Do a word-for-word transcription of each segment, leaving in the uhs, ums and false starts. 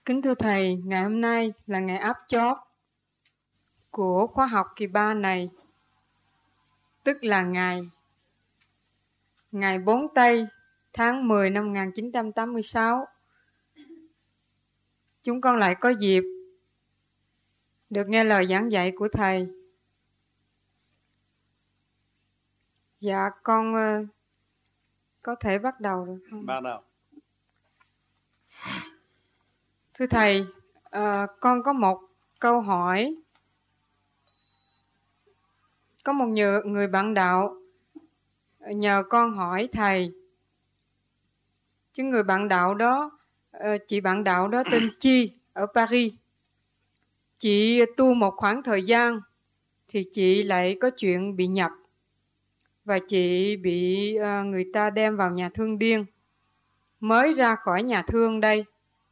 Kính thưa Thầy, ngày hôm nay là ngày áp chót của khóa học kỳ ba này, tức là ngày ngày bốn tây tháng mười năm một nghìn chín trăm tám mươi sáu. Chúng con lại có dịp được nghe lời giảng dạy của Thầy. Dạ, con uh, có thể bắt đầu được không? Bắt đầu. Thưa Thầy, uh, con có một câu hỏi. Có một người, người bạn đạo nhờ con hỏi Thầy. Chứ người bạn đạo đó, uh, chị bạn đạo đó tên Chi ở Paris. Chị tu một khoảng thời gian thì chị lại có chuyện bị nhập. Và chị bị uh, người ta đem vào nhà thương điên. Mới ra khỏi nhà thương đây.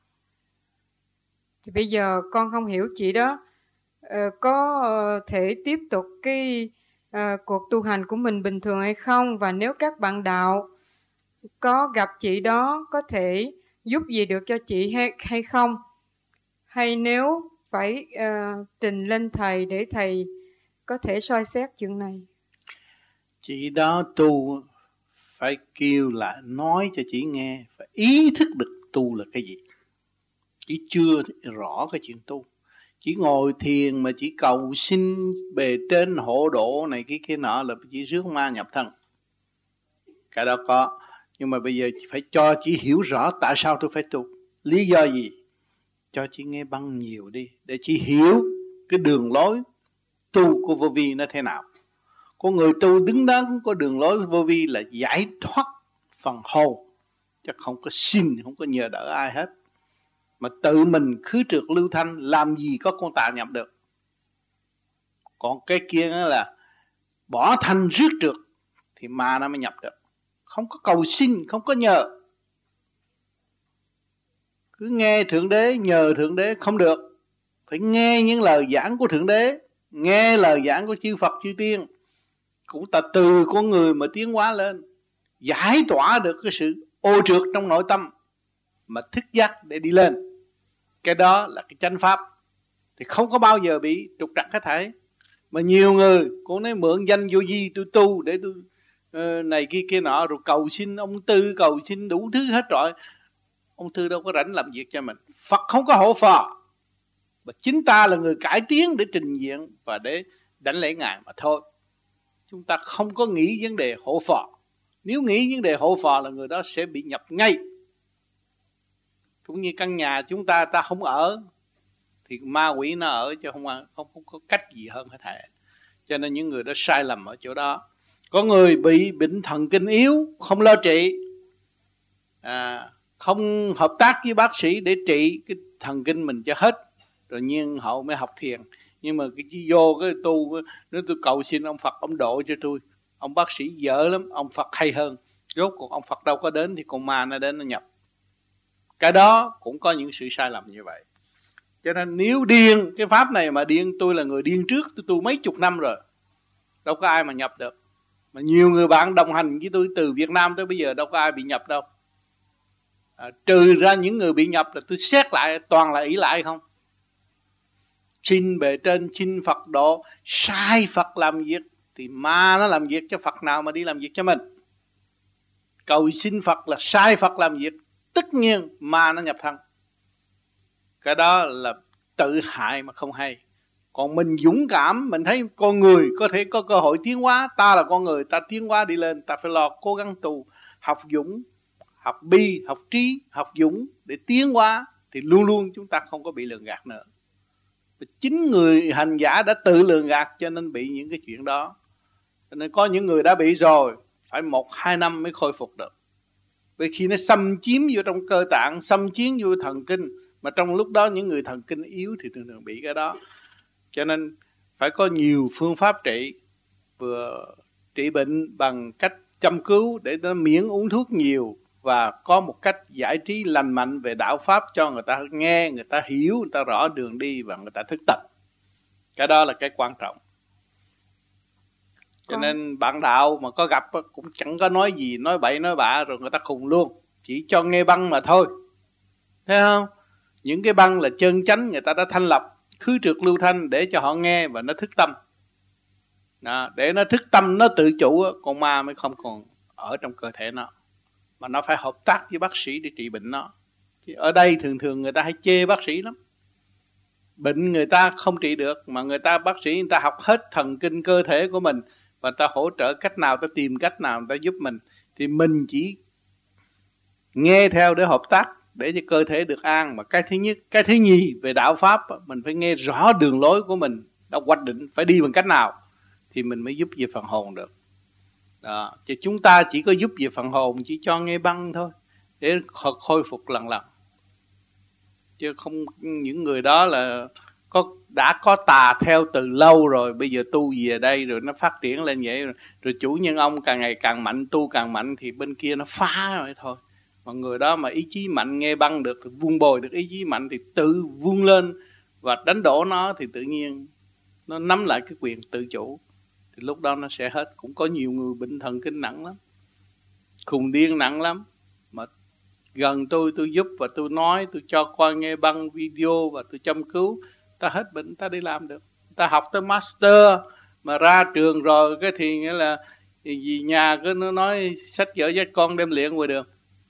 Thì bây giờ con không hiểu chị đó uh, có uh, thể tiếp tục cái uh, cuộc tu hành của mình bình thường hay không. Và nếu các bạn đạo có gặp chị đó có thể giúp gì được cho chị hay, hay không. Hay nếu phải uh, trình lên Thầy để Thầy có thể soi xét chuyện này. Chị đó tu phải kêu lại nói cho chị nghe, phải ý thức được tu là cái gì. Chị chưa rõ cái chuyện tu. Chỉ ngồi thiền mà chỉ cầu xin bề trên hộ độ này cái kia nọ là chỉ rước ma nhập thân. Cái đó có. Nhưng mà bây giờ phải cho chị hiểu rõ tại sao tôi phải tu. Lý do gì? Cho chị nghe băng nhiều đi. Để chị hiểu cái đường lối tu của vô vi nó thế nào. Có người tu đứng đắn có đường lối vô vi là giải thoát phần hồn. Chứ không có xin, không có nhờ đỡ ai hết. Mà tự mình khứ trượt lưu thanh làm gì có con tà nhập được. Còn cái kia là bỏ thanh rước trượt thì ma nó mới nhập được. Không có cầu xin, không có nhờ. Cứ nghe Thượng Đế, nhờ Thượng Đế không được. Phải nghe những lời giảng của Thượng Đế, nghe lời giảng của chư Phật, chư Tiên. Cũng ta từ con người mà tiến hóa lên, giải tỏa được cái sự ô trượt trong nội tâm mà thức giác để đi lên. Cái đó là cái chánh pháp. Thì không có bao giờ bị trục trặc hết thảy. Mà nhiều người cũng nói mượn danh vô vi tôi tu để tôi uh, này kia kia nọ, rồi cầu xin ông Tư, cầu xin đủ thứ hết rồi. Ông Tư đâu có rảnh làm việc cho mình. Phật không có hộ phò, mà chính ta là người cải tiến để trình diện và để đảnh lễ Ngài mà thôi. Chúng ta không có nghĩ vấn đề hộ phò. Nếu nghĩ vấn đề hộ phò là người đó sẽ bị nhập ngay. Cũng như căn nhà chúng ta ta không ở thì ma quỷ nó ở, chứ không, không, không có cách gì hơn hết thảy. Cho nên những người đó sai lầm ở chỗ đó. Có người bị bệnh thần kinh yếu, không lo trị, à, không hợp tác với bác sĩ để trị cái thần kinh mình cho hết, rồi nhiên hậu mới học thiền. Nhưng mà cái chi vô cái tu, nếu tôi cầu xin ông Phật ông độ cho tôi, ông bác sĩ dở lắm, ông Phật hay hơn. Rốt cuộc ông Phật đâu có đến thì con ma nó đến nó nhập. Cái đó cũng có những sự sai lầm như vậy. Cho nên nếu điên, cái pháp này mà điên, tôi là người điên trước, tôi tu mấy chục năm rồi, đâu có ai mà nhập được. Mà nhiều người bạn đồng hành với tôi từ Việt Nam tới bây giờ đâu có ai bị nhập đâu. À, trừ ra những người bị nhập là tôi xét lại toàn là ỷ lại không. Xin bề trên, xin Phật độ, sai Phật làm việc thì ma nó làm việc cho Phật nào mà đi làm việc cho mình. Cầu xin Phật là sai Phật làm việc, tất nhiên ma nó nhập thân. Cái đó là tự hại mà không hay. Còn mình dũng cảm, mình thấy con người có thể có cơ hội tiến hóa. Ta là con người, ta tiến hóa đi lên, ta phải lo cố gắng tu, học dũng, học bi, học trí, học dũng để tiến hóa. Thì luôn luôn chúng ta không có bị lường gạt nữa. Chính người hành giả đã tự lường gạt cho nên bị những cái chuyện đó. Cho nên có những người đã bị rồi, phải một hai năm mới khôi phục được. Vì khi nó xâm chiếm vô trong cơ tạng, xâm chiếm vô thần kinh, mà trong lúc đó những người thần kinh yếu thì thường thường bị cái đó. Cho nên phải có nhiều phương pháp trị. Vừa trị bệnh bằng cách chăm cứu để nó miễn uống thuốc nhiều, và có một cách giải trí lành mạnh về đạo pháp cho người ta nghe, người ta hiểu, người ta rõ đường đi và người ta thức tỉnh. Cái đó là cái quan trọng. Cho nên bạn đạo mà có gặp cũng chẳng có nói gì, nói bậy nói bạ rồi người ta khùng luôn. Chỉ cho nghe băng mà thôi. Thấy không? Những cái băng là chân chánh, người ta đã thanh lập khứ trượt lưu thanh để cho họ nghe và nó thức tâm. Đó, để nó thức tâm, nó tự chủ, con ma mới không còn ở trong cơ thể nó, mà nó phải hợp tác với bác sĩ để trị bệnh nó. Chứ ở đây thường thường người ta hay chê bác sĩ lắm. Bệnh người ta không trị được, mà người ta bác sĩ người ta học hết thần kinh cơ thể của mình, và ta hỗ trợ cách nào, ta tìm cách nào người ta giúp mình. Thì mình chỉ nghe theo để hợp tác, để cho cơ thể được an. Mà cái thứ nhất, cái thứ nhì về đạo pháp, mình phải nghe rõ đường lối của mình đã hoạch định phải đi bằng cách nào, thì mình mới giúp về phần hồn được. Đó. Chứ chúng ta chỉ có giúp về phần hồn, chỉ cho nghe băng thôi, để khôi phục lần lần. Chứ không, những người đó là có đã có tà theo từ lâu rồi, bây giờ tu về đây rồi nó phát triển lên vậy rồi, rồi chủ nhân ông càng ngày càng mạnh, tu càng mạnh, thì bên kia nó phá rồi thôi. Mà người đó mà ý chí mạnh, nghe băng được, vun bồi được ý chí mạnh, thì tự vun lên và đánh đổ nó, thì tự nhiên nó nắm lại cái quyền tự chủ, thì lúc đó nó sẽ hết. Cũng có nhiều người bệnh thần kinh nặng lắm, khùng điên nặng lắm, mà gần tôi, tôi giúp và tôi nói, tôi cho qua nghe băng video và tôi chăm cứu, ta hết bệnh, ta đi làm được. Ta học tới master mà ra trường rồi cái thì nghĩa là vì nhà cứ nó nói sách vở dắt con đem luyện ngoài đường,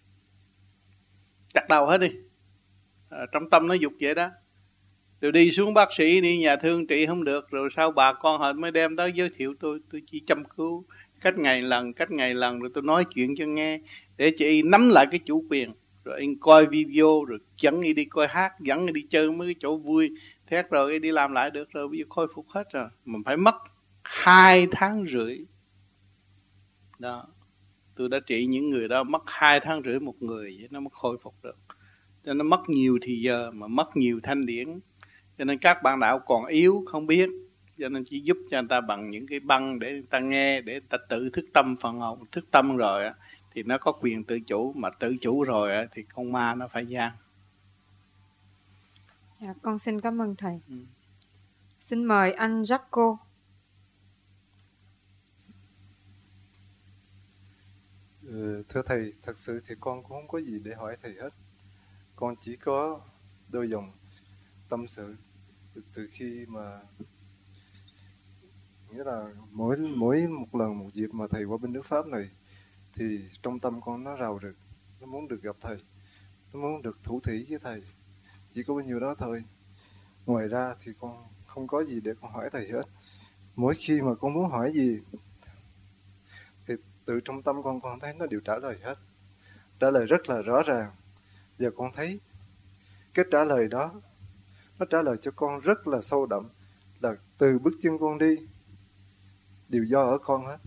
chặt đầu hết đi. À, trong tâm nó dục vậy đó. Rồi đi xuống bác sĩ, đi nhà thương trị không được, rồi sau bà con họ mới đem tới giới thiệu tôi. Tôi chỉ chăm cứu cách ngày lần, cách ngày lần, rồi tôi nói chuyện cho nghe, để cho y nắm lại cái chủ quyền. Rồi anh coi video, rồi dẫn y đi coi hát, dẫn y đi chơi mấy cái chỗ vui, thét rồi y đi làm lại được, rồi bây giờ khôi phục hết rồi. Mình phải mất hai tháng rưỡi. Đó. Tôi đã trị những người đó mất hai tháng rưỡi một người, vậy nó mới khôi phục được. Cho nên nó mất nhiều thì giờ, mà mất nhiều thanh điển. Cho nên các bạn đạo còn yếu, không biết. Cho nên chỉ giúp cho người ta bằng những cái băng để người ta nghe, để người ta tự thức tâm phần hồn. Thức tâm rồi thì nó có quyền tự chủ, mà tự chủ rồi thì con ma nó phải gian. Dạ, con xin cảm ơn thầy. Ừ. Xin mời anh Jaco. Ừ, thưa thầy, thật sự thì con cũng không có gì để hỏi thầy hết. Con chỉ có đôi dòng tâm sự từ khi mà, nghĩa là mỗi mỗi một lần một dịp mà thầy qua bên nước Pháp này, thì trong tâm con nó rào rực, nó muốn được gặp thầy, nó muốn được thủ thỉ với thầy. Chỉ có bao nhiêu đó thôi. Ngoài ra thì con không có gì để con hỏi thầy hết. Mỗi khi mà con muốn hỏi gì thì từ trong tâm con con thấy nó đều trả lời hết, trả lời rất là rõ ràng. Và con thấy cái trả lời đó nó trả lời cho con rất là sâu đậm, là từ bước chân con đi đều do ở con hết.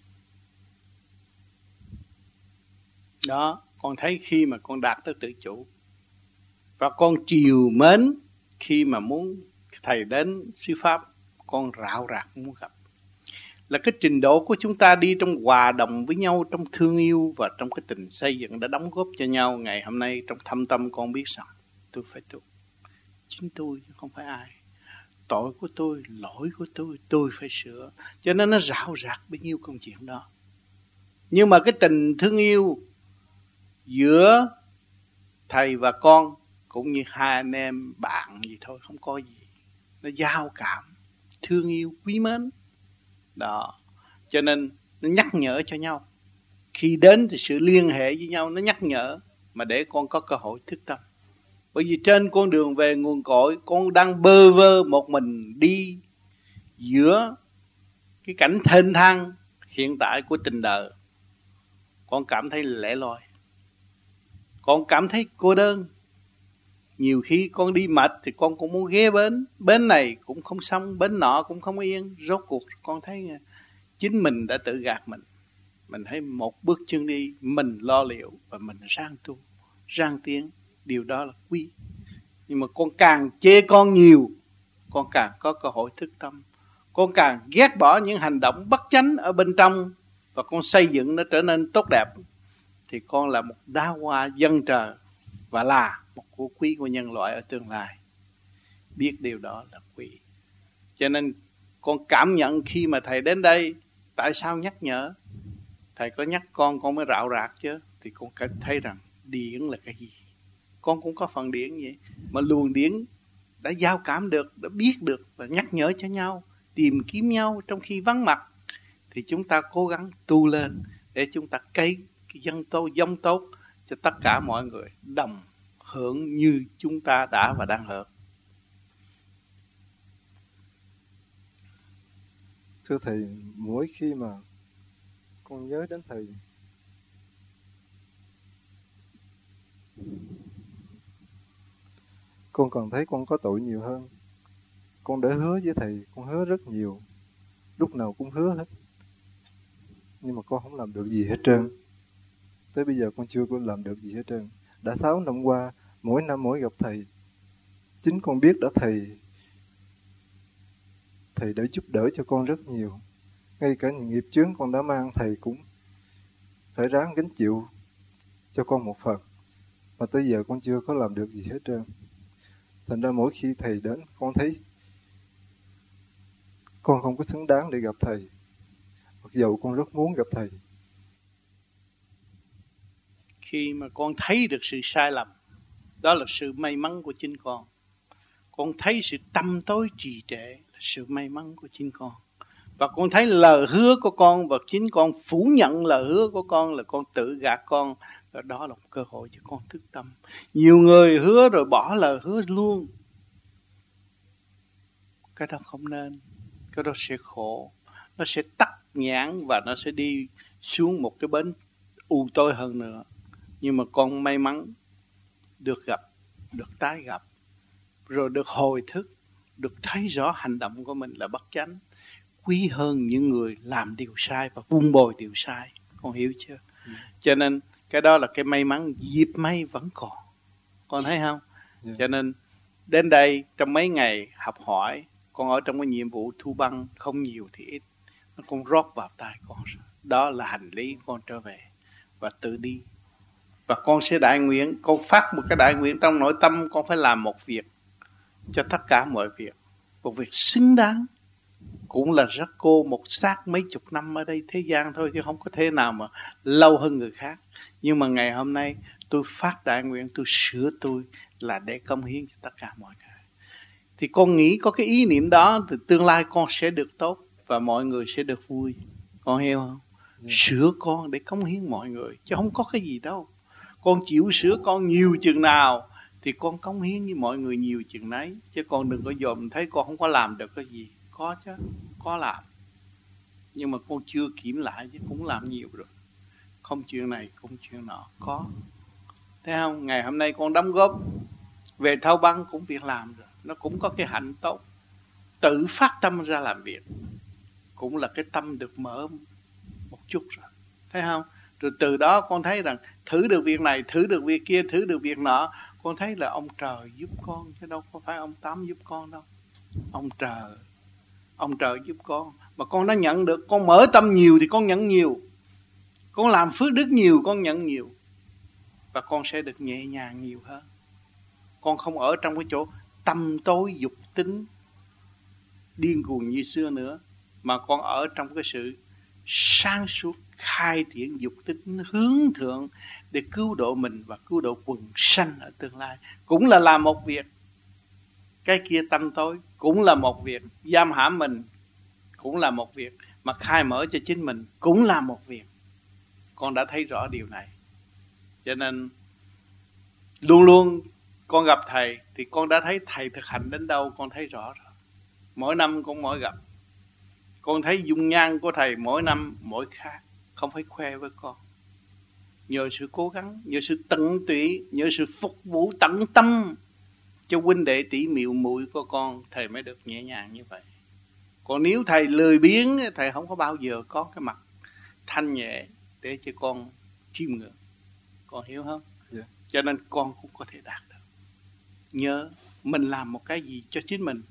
Đó, con thấy khi mà con đạt tới tự chủ, và con chiều mến khi mà muốn thầy đến sư Pháp, con rạo rạc muốn gặp. Là cái trình độ của chúng ta đi trong hòa đồng với nhau, trong thương yêu và trong cái tình xây dựng đã đóng góp cho nhau. Ngày hôm nay trong thâm tâm con biết rằng tôi phải tu, chính tôi chứ không phải ai. Tội của tôi, lỗi của tôi, tôi phải sửa. Cho nên nó rạo rạc bấy nhiêu công chuyện đó. Nhưng mà cái tình thương yêu giữa thầy và con cũng như hai anh em bạn gì thôi, không có gì. Nó giao cảm, thương yêu, quý mến. Đó. Cho nên nó nhắc nhở cho nhau. Khi đến thì sự liên hệ với nhau nó nhắc nhở, mà để con có cơ hội thức tâm. Bởi vì trên con đường về nguồn cội, con đang bơ vơ một mình đi giữa cái cảnh thênh thang hiện tại của tình đời. Con cảm thấy lẻ loi, con cảm thấy cô đơn. Nhiều khi con đi mệt thì con cũng muốn ghé bến. Bến này cũng không xong, bến nọ cũng không yên. Rốt cuộc con thấy chính mình đã tự gạt mình. Mình thấy một bước chân đi, mình lo liệu và mình rang tu, rang tiến. Điều đó là quý. Nhưng mà con càng chê con nhiều, con càng có cơ hội thức tâm. Con càng ghét bỏ những hành động bất chánh ở bên trong, và con xây dựng nó trở nên tốt đẹp, thì con là một đóa hoa dân trời, và là một của quý của nhân loại ở tương lai. Biết điều đó là quý. Cho nên con cảm nhận khi mà thầy đến đây, tại sao nhắc nhở? Thầy có nhắc con, con mới rạo rạc chứ. Thì con thấy rằng điển là cái gì? con cũng có phần điển vậy. Mà luồng điển đã giao cảm được, đã biết được và nhắc nhở cho nhau, tìm kiếm nhau trong khi vắng mặt, thì chúng ta cố gắng tu lên để chúng ta cấy cái dân tốt, giống tốt cho tất cả mọi người đồng hưởng như chúng ta đã và đang hưởng. Thưa Thầy, mỗi khi mà con nhớ đến Thầy, con còn thấy con có tội nhiều hơn. Con đã hứa với Thầy, con hứa rất nhiều, lúc nào cũng hứa hết, nhưng mà con không làm được gì hết trơn. Tới bây giờ con chưa có làm được gì hết trơn. Đã sáu năm qua, mỗi năm mỗi gặp Thầy, chính con biết đã Thầy Thầy đã giúp đỡ cho con rất nhiều. Ngay cả những nghiệp chướng con đã mang, Thầy cũng phải ráng gánh chịu cho con một phần. Mà tới giờ con chưa có làm được gì hết trơn. Thành ra mỗi khi Thầy đến, con thấy con không có xứng đáng để gặp Thầy, mặc dầu con rất muốn gặp Thầy. Khi mà con thấy được sự sai lầm, đó là sự may mắn của chính con. Con thấy sự tâm tối trì trệ là sự may mắn của chính con. Và con thấy lời hứa của con và chính con phủ nhận lời hứa của con là con tự gạt con. Và đó là một cơ hội cho con thức tâm. Nhiều người hứa rồi bỏ lời hứa luôn. Cái đó không nên. Cái đó sẽ khổ. Nó sẽ tắc nhãn và nó sẽ đi xuống một cái bến u tối hơn nữa. Nhưng mà con may mắn được gặp, được tái gặp, rồi được hồi thức, được thấy rõ hành động của mình là bất chánh, quý hơn những người làm điều sai và vun bồi điều sai. Con hiểu chưa? Ừ. Cho nên cái đó là cái may mắn, dịp may vẫn còn. Con thấy không? Yeah. Cho nên đến đây trong mấy ngày học hỏi, con ở trong cái nhiệm vụ thu băng không nhiều thì ít, nó con rót vào tay con. Đó là hành lý con trở về và tự đi. Và con sẽ đại nguyện, con phát một cái đại nguyện trong nội tâm, con phải làm một việc cho tất cả mọi việc. Một việc xứng đáng. Cũng là rất cô một xác mấy chục năm ở đây thế gian thôi, chứ không có thể nào mà lâu hơn người khác. Nhưng mà ngày hôm nay tôi phát đại nguyện, tôi sửa tôi là để cống hiến cho tất cả mọi người. Thì con nghĩ có cái ý niệm đó thì tương lai con sẽ được tốt và mọi người sẽ được vui. Con hiểu không? Ừ. Sửa con để cống hiến mọi người, chứ không có cái gì đâu. Con chịu sửa con nhiều chừng nào thì con cống hiến với mọi người nhiều chừng nấy. Chứ con đừng có dòm thấy con không có làm được cái gì. Có chứ, có làm. Nhưng mà con chưa kiểm lại chứ cũng làm nhiều rồi. Không chuyện này, không chuyện nọ, có. Thấy không? Ngày hôm nay con đóng góp về thâu băng cũng việc làm rồi. Nó cũng có cái hạnh tốt. Tự phát tâm ra làm việc cũng là cái tâm được mở một chút rồi. Thấy không? Rồi từ đó con thấy rằng thử được việc này, thử được việc kia, thử được việc nọ. Con thấy là ông trời giúp con, chứ đâu có phải ông Tám giúp con đâu. Ông trời, ông trời giúp con. Mà con đã nhận được, con mở tâm nhiều thì con nhận nhiều. Con làm phước đức nhiều, con nhận nhiều. Và con sẽ được nhẹ nhàng nhiều hơn. Con không ở trong cái chỗ tâm tối dục tính điên cuồng như xưa nữa. Mà con ở trong cái sự sáng suốt, khai triển dục tính hướng thượng để cứu độ mình và cứu độ quần sanh ở tương lai. Cũng là làm một việc. Cái kia tâm tối cũng là một việc. Giam hãm mình cũng là một việc. Mà khai mở cho chính mình cũng là một việc. Con đã thấy rõ điều này. Cho nên luôn luôn con gặp thầy thì con đã thấy thầy thực hành đến đâu con thấy rõ rồi. Mỗi năm con mỗi gặp. Con thấy dung nhan của thầy mỗi năm mỗi khác. Không phải khoe với con. Nhờ sự cố gắng, nhờ sự tận tụy, nhờ sự phục vụ tận tâm cho huynh đệ tỷ muội muội của con, thầy mới được nhẹ nhàng như vậy. Còn nếu thầy lười biếng, thầy không có bao giờ có cái mặt thanh nhẹ để cho con chiêm ngưỡng. Con hiểu không? Yeah. Cho nên con cũng có thể đạt được. Nhớ mình làm một cái gì cho chính mình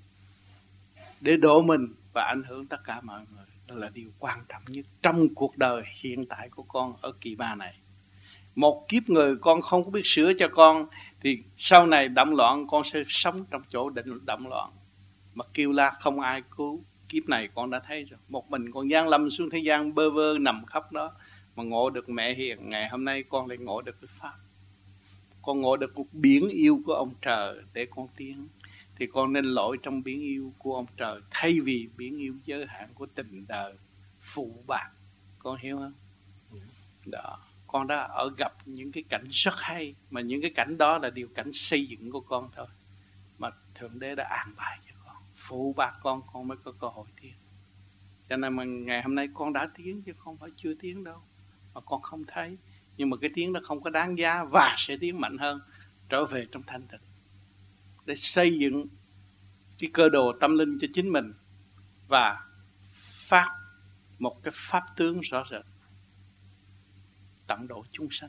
để độ mình và ảnh hưởng tất cả mọi người. Đó là điều quan trọng nhất trong cuộc đời hiện tại của con ở kỳ ba này. Một kiếp người con không có biết sửa cho con thì sau này động loạn con sẽ sống trong chỗ định động loạn. Mà kêu la không ai cứu. Kiếp này con đã thấy rồi. Một mình con giáng lâm xuống thế gian bơ vơ nằm khắp đó. Mà ngộ được mẹ hiền. Ngày hôm nay con lại ngộ được cái Pháp. Con ngộ được một biển yêu của ông trời để con tiến, thì con nên lội trong biển yêu của ông trời, thay vì biển yêu giới hạn của tình đời phụ bạc. Con hiểu không? Đó. Con đã ở gặp những cái cảnh rất hay, mà những cái cảnh đó là điều cảnh xây dựng của con thôi, mà Thượng Đế đã an bài cho con. Phụ bạc con, con mới có cơ hội tiến. Cho nên mà ngày hôm nay con đã tiến, chứ không phải chưa tiến đâu, mà con không thấy. Nhưng mà cái tiếng đó không có đáng giá, và sẽ tiến mạnh hơn, trở về trong thanh tịnh, để xây dựng cái cơ đồ tâm linh cho chính mình, và phát một cái pháp tướng rõ rệt tận độ chúng sanh.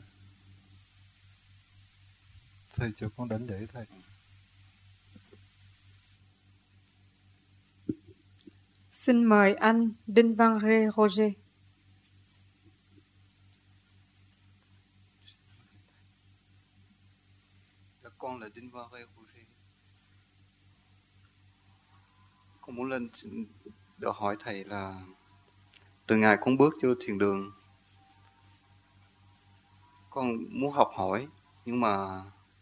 Thầy cho con đánh lễ thầy. Xin mời anh Đinh Văn Rê Roger. Con là Đinh Văn Rê Roger. Con muốn lên để hỏi thầy là từ ngày con bước vô thiền đường, con muốn học hỏi, nhưng mà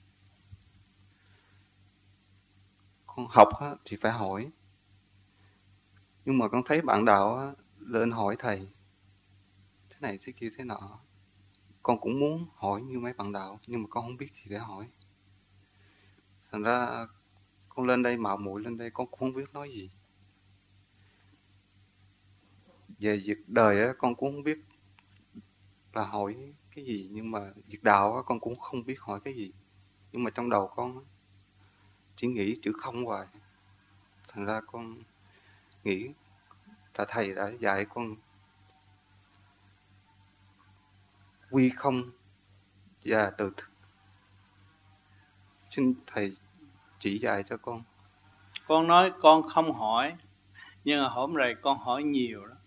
con học thì phải hỏi. Nhưng mà con thấy bạn đạo lên hỏi thầy thế này thế kia thế nọ. Con cũng muốn hỏi như mấy bạn đạo, nhưng mà con không biết gì để hỏi. Thành ra con lên đây mạo muội lên đây, con cũng không biết nói gì. Về việc đời á, con cũng không biết là hỏi cái gì, nhưng mà việc đạo á, con cũng không biết hỏi cái gì. Nhưng mà trong đầu con á, chỉ nghĩ chữ không hoài. Thành ra con nghĩ là thầy đã dạy con quy không và từ thức. Xin thầy chỉ dạy cho con. Con nói con không hỏi, nhưng mà hôm nay con hỏi nhiều đó.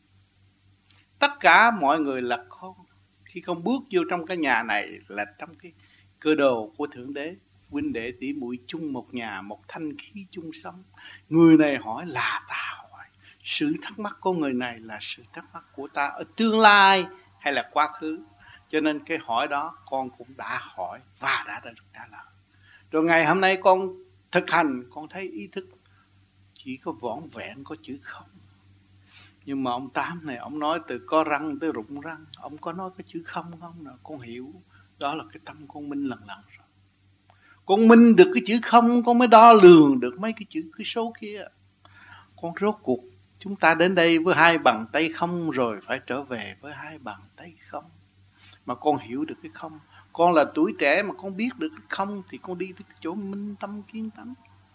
Tất cả mọi người là con, khi con bước vô trong cái nhà này là trong cái cơ đồ của Thượng Đế, huynh đệ tỷ muội chung một nhà, một thanh khí chung sống. Người này hỏi là ta hỏi. Sự thắc mắc của người này là sự thắc mắc của ta ở tương lai hay là quá khứ. Cho nên cái hỏi đó con cũng đã hỏi và đã được trả lời. Rồi ngày hôm nay con thực hành, con thấy ý thức chỉ có vỏn vẹn có chữ không. Nhưng mà ông Tám này, ông nói từ có răng tới rụng răng, ông có nói cái chữ không không nào, con hiểu. Đó là cái tâm con minh lần lần rồi. Con minh được cái chữ không, con mới đo lường được mấy cái chữ cái số kia. Con rốt cuộc chúng ta đến đây với hai bàn tay không, rồi phải trở về với hai bàn tay không. Mà con hiểu được cái không. Con là tuổi trẻ mà con biết được cái không, thì con đi tới cái chỗ minh tâm kiến tánh,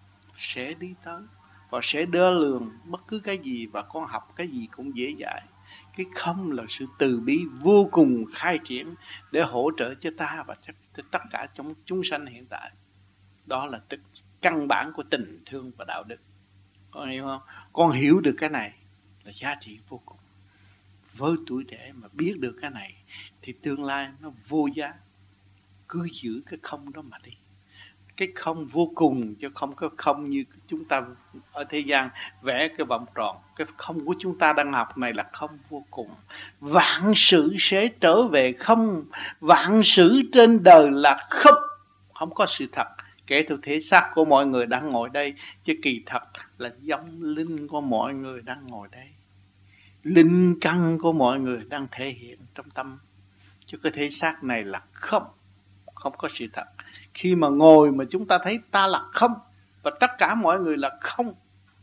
sẽ đi tới và sẽ đo lường bất cứ cái gì, và con học cái gì cũng dễ dãi. Cái không là sự từ bi vô cùng khai triển để hỗ trợ cho ta và cho tất cả trong chúng sanh hiện tại. Đó là tức căn bản của tình thương và đạo đức. Con hiểu không? Con hiểu được cái này là giá trị vô cùng. Với tuổi trẻ mà biết được cái này thì tương lai nó vô giá. Cứ giữ cái không đó mà đi. Cái không vô cùng, chứ không có không như chúng ta ở thế gian vẽ cái vòng tròn. Cái không của chúng ta đang học này là không vô cùng. Vạn sự sẽ trở về không. Vạn sự trên đời là không. Không có sự thật. Kể theo thể xác của mọi người đang ngồi đây, chứ kỳ thật là giống linh của mọi người đang ngồi đây. Linh căn của mọi người đang thể hiện trong tâm. Chứ cái thể xác này là không. Không có sự thật. Khi mà ngồi mà chúng ta thấy ta là không, và tất cả mọi người là không,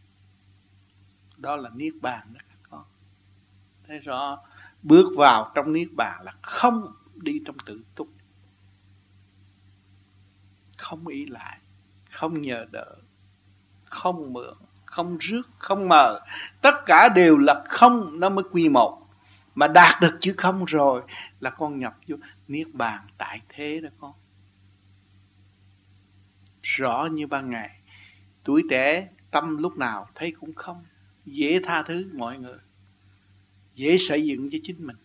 đó là Niết Bàn đó các con. Thấy rõ, bước vào trong Niết Bàn là không, đi trong tự túc. Không ý lại, không nhờ đỡ, không mượn, không rước, không mờ. Tất cả đều là không, nó mới quy một. Mà đạt được chữ không rồi là con nhập vô Niết Bàn tại thế đó con. Rõ như ban ngày. Tuổi trẻ tâm lúc nào thấy cũng không. Dễ tha thứ mọi người, dễ xây dựng cho chính mình.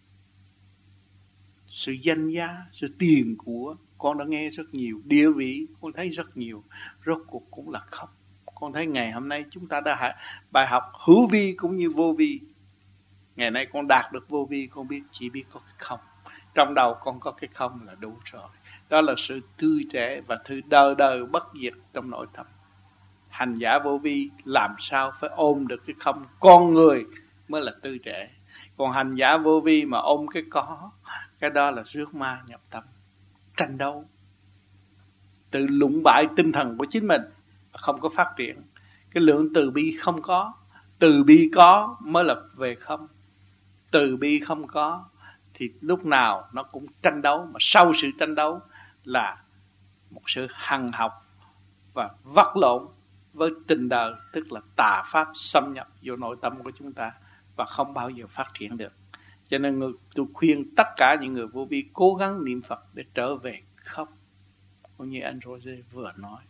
Sự danh giá, sự tiền của con đã nghe rất nhiều. Địa vị con thấy rất nhiều. Rốt cuộc cũng là không. Con thấy ngày hôm nay chúng ta đã bài học hữu vi cũng như vô vi. Ngày nay con đạt được vô vi, con biết chỉ biết có cái không. Trong đầu con có cái không là đủ rồi. Đó là sự tươi trẻ và thứ đời đời bất diệt trong nội tâm. Hành giả vô vi làm sao phải ôm được cái không? Con người mới là tươi trẻ. Còn hành giả vô vi mà ôm cái có, cái đó là rước ma nhập tâm, tranh đấu, tự lũng bại tinh thần của chính mình, không có phát triển. Cái lượng từ bi không có, từ bi có mới là về không. Từ bi không có thì lúc nào nó cũng tranh đấu, mà sau sự tranh đấu là một sự hằng học và vật lộn với tình đời, tức là tà pháp xâm nhập vô nội tâm của chúng ta và không bao giờ phát triển được. Cho nên người, tôi khuyên tất cả những người vô vi cố gắng niệm Phật để trở về không, cũng như anh Roger vừa nói.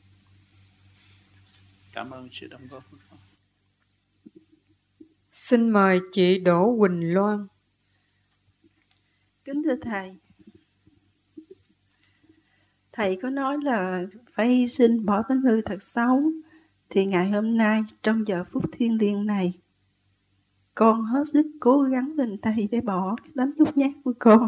Cảm ơn sự đóng góp của con. Xin mời chị Đỗ Quỳnh Loan. Kính thưa Thầy, Thầy có nói là phải hy sinh bỏ tánh hư thật xấu. Thì ngày hôm nay trong giờ phút thiêng liêng này, con hết sức cố gắng lên Thầy để bỏ cái tánh nhút nhát của con.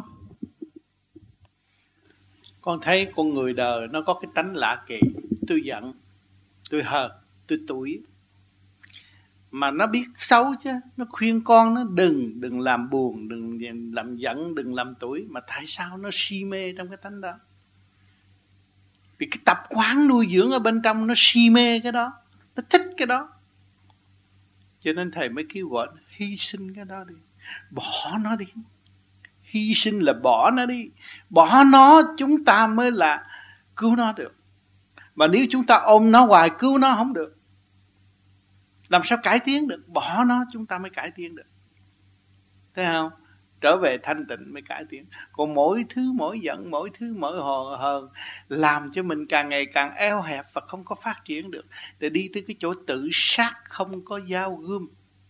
Con thấy con người đời nó có cái tánh lạ kỳ. Tôi giận, tôi hờn, tôi tủi. Mà nó biết xấu chứ. Nó khuyên con nó đừng, đừng làm buồn, đừng làm giận, đừng làm tủi. Mà tại sao nó si mê trong cái tánh đó? Vì cái tập quán nuôi dưỡng ở bên trong nó si mê cái đó, nó thích cái đó. Cho nên Thầy mới kêu gọi hy sinh cái đó đi, bỏ nó đi. Hy sinh là bỏ nó đi. Bỏ nó chúng ta mới là cứu nó được. Mà nếu chúng ta ôm nó hoài cứu nó không được, làm sao cải tiến được? Bỏ nó chúng ta mới cải tiến được. Thấy không? Trở về thanh tịnh mới cải tiến. Còn mỗi thứ mỗi giận, mỗi thứ mỗi hờn hờn làm cho mình càng ngày càng eo hẹp và không có phát triển được. Để đi tới cái chỗ tự sát không có dao gươm,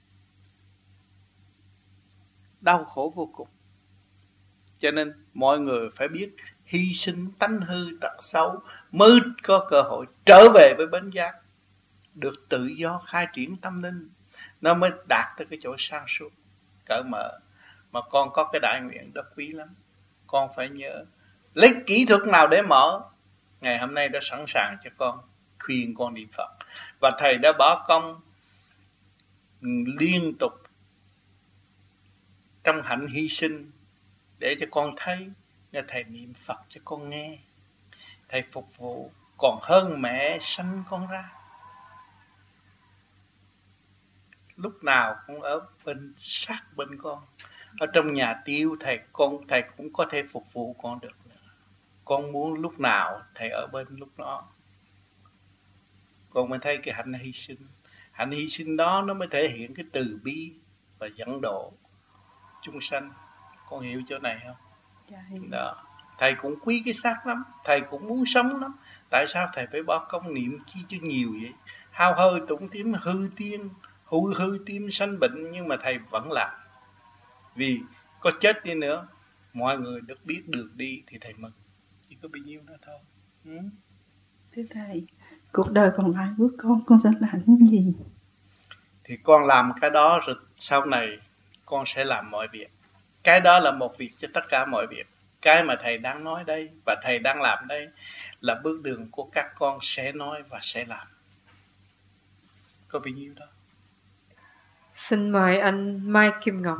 đau khổ vô cùng. Cho nên mọi người phải biết hy sinh tánh hư tật xấu mới có cơ hội trở về với bến giác, được tự do khai triển tâm linh, nó mới đạt tới cái chỗ sang suốt cởi mở. Mà con có cái đại nguyện đó quý lắm, con phải nhớ lấy kỹ thuật nào để mở. Ngày hôm nay đã sẵn sàng cho con, khuyên con niệm Phật. Và Thầy đã bỏ công liên tục trong hạnh hy sinh để cho con thấy. Nên Thầy niệm Phật cho con nghe, Thầy phục vụ còn hơn mẹ sanh con ra. Lúc nào cũng ở bên sát bên con. Ở trong nhà tiêu Thầy con Thầy cũng có thể phục vụ con được nữa. Con muốn lúc nào Thầy ở bên lúc đó. Con mới thấy cái hạnh hy sinh. Hạnh hy sinh đó nó mới thể hiện cái từ bi và dẫn độ chúng sanh. Con hiểu chỗ này không? Dạ, đó. Thầy cũng quý cái xác lắm, Thầy cũng muốn sống lắm. Tại sao Thầy phải bỏ công niệm chi cho nhiều vậy? Hao hơi tụng tím hư tiên, hư hư tim sanh bệnh, nhưng mà Thầy vẫn làm. Vì có chết đi nữa, mọi người được biết được đi thì Thầy mừng. Chỉ có bao nhiêu đó thôi. Ừ? Thưa Thầy, cuộc đời còn lại của con, con sẽ làm những gì? Thì con làm cái đó rồi sau này con sẽ làm mọi việc. Cái đó là một việc cho tất cả mọi việc. Cái mà Thầy đang nói đây và Thầy đang làm đây là bước đường của các con sẽ nói và sẽ làm. Có bao nhiêu đó. Xin mời anh Mai Kim Ngọc.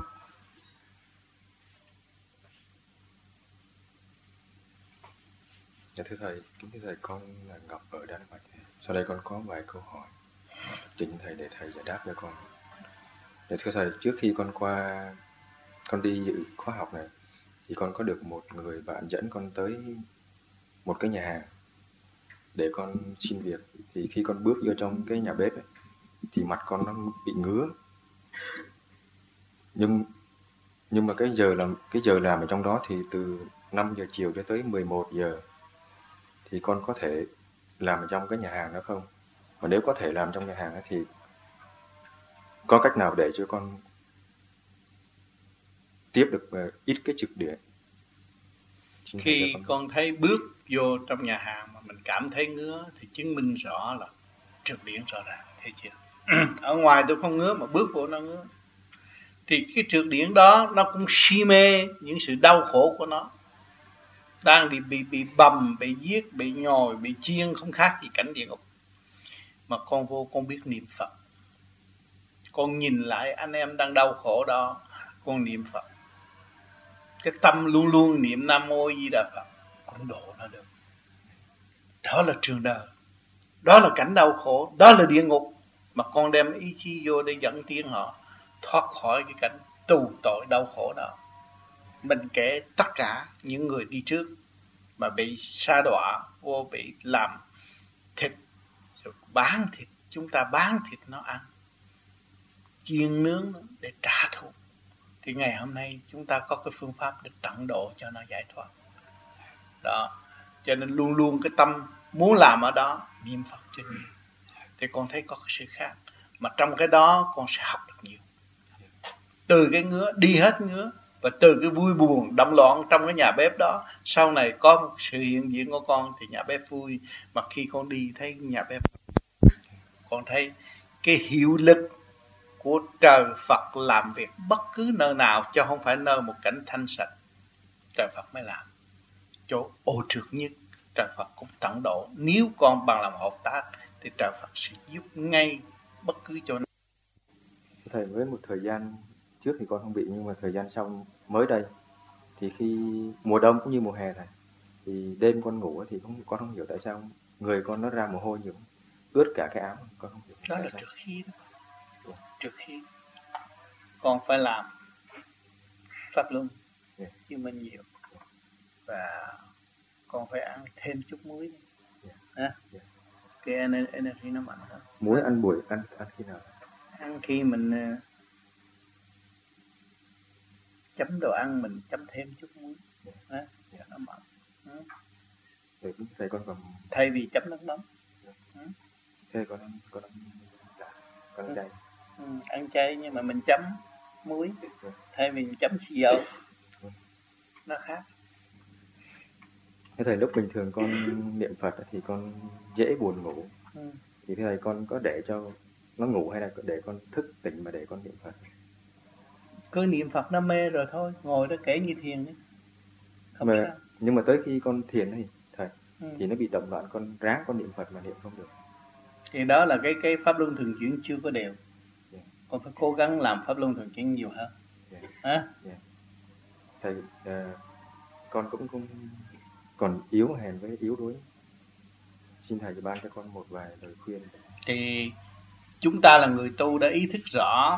Dạ thưa Thầy, kính thưa Thầy, con là Ngọc ở Đan Mạch. Sau đây con có vài câu hỏi trình Thầy để Thầy giải đáp cho con. Dạ thưa Thầy, trước khi con qua con đi dự khóa học này thì con có được một người bạn dẫn con tới một cái nhà hàng để con xin việc. Thì khi con bước vô trong cái nhà bếp ấy, thì mặt con nó bị ngứa. Nhưng nhưng mà cái giờ làm cái giờ làm ở trong đó thì từ năm giờ chiều cho tới mười một giờ. Thì con có thể làm ở trong cái nhà hàng đó không? Và nếu có thể làm trong nhà hàng đó thì có cách nào để cho con tiếp được ít cái trực điện? Xin Khi con. con thấy bước vô trong nhà hàng mà mình cảm thấy ngứa thì chứng minh rõ là trực điện rõ ràng, thấy chưa? Ở ngoài tôi không ngứa mà bước vô nó ngứa. Thì cái trượt điển đó nó cũng si mê những sự đau khổ của nó. đang bị bị bị bầm, bị giết, bị nhồi, bị chiên, không khác gì cảnh địa ngục. Mà con vô con biết niệm Phật, con nhìn lại anh em đang đau khổ đó, con niệm Phật, cái tâm luôn luôn niệm Nam Mô Di Đà Phật, con độ nó được. Đó là trường đời, đó là cảnh đau khổ, đó là địa ngục, mà con đem ý chí vô để dẫn tiến họ thoát khỏi cái cảnh tù tội đau khổ đó. Mình kể tất cả những người đi trước mà bị sa đọa, vô bị làm thịt, rồi bán thịt, chúng ta bán thịt nó ăn, chiên nướng để trả thù. Thì ngày hôm nay chúng ta có cái phương pháp để tận độ cho nó giải thoát. Đó, cho nên luôn luôn cái tâm muốn làm ở đó, niệm Phật cho nhiều. Thì con thấy có cái sự khác. Mà trong cái đó con sẽ học được nhiều. Từ cái ngứa, đi hết ngứa. Và từ cái vui buồn, động loạn trong cái nhà bếp đó, sau này có một sự hiện diện của con thì nhà bếp vui. Mà khi con đi thấy nhà bếp, con thấy cái hiệu lực của trời Phật làm việc bất cứ nơi nào, chứ không phải nơi một cảnh thanh sạch. Trời Phật mới làm. Chỗ ô trượt nhất, trời Phật cũng tận độ. Nếu con bằng lòng hợp tác thì trời Phật sẽ giúp ngay bất cứ chỗ nào. Thầy, với một thời gian trước thì con không bị, nhưng mà thời gian sau mới đây thì khi mùa đông cũng như mùa hè này, thì đêm con ngủ thì không, con không hiểu tại sao người con nó ra mồ hôi nhiều, ướt cả cái áo, con không hiểu. Đó là trước khi đó. Trước khi con phải làm pháp luân yeah. chứ mình nhiều, và con phải ăn thêm chút muối yeah. Yeah. Yeah. Cái energy nó mạnh hơn. Muối ăn buổi ăn ăn khi nào? Ăn khi mình chấm đồ ăn, mình chấm thêm chút muối yeah. Yeah. cho nó mặn. Yeah. Thầy, thầy con còn thay vì chấm nước mắm. Yeah. Yeah. Thầy con ăn con ăn con ăn chay. Ừ, ăn chay nhưng mà mình chấm muối thay vì mình chấm xì dầu, nó khác. Thế thầy, lúc bình thường con niệm Phật thì con dễ buồn ngủ, ừ. thì thầy con có để cho nó ngủ hay là để con thức tỉnh mà để con niệm Phật? Cứ niệm Phật nó mê rồi thôi, ngồi đó kể như thiền ấy. Không mà, sao. Nhưng mà tới khi con thiền thì thầy ừ. thì nó bị động loạn, con ráng con niệm Phật mà niệm không được. Thì đó là cái cái pháp luân thường chuyển chưa có đều. Yeah. Con phải cố gắng làm pháp luân thường chuyển nhiều hơn. Yeah. À? Yeah. Thầy, uh, con cũng cũng còn yếu hèn với yếu đuối. Xin thầy ban cho con một vài lời khuyên. Thì chúng ta là người tu đã ý thức rõ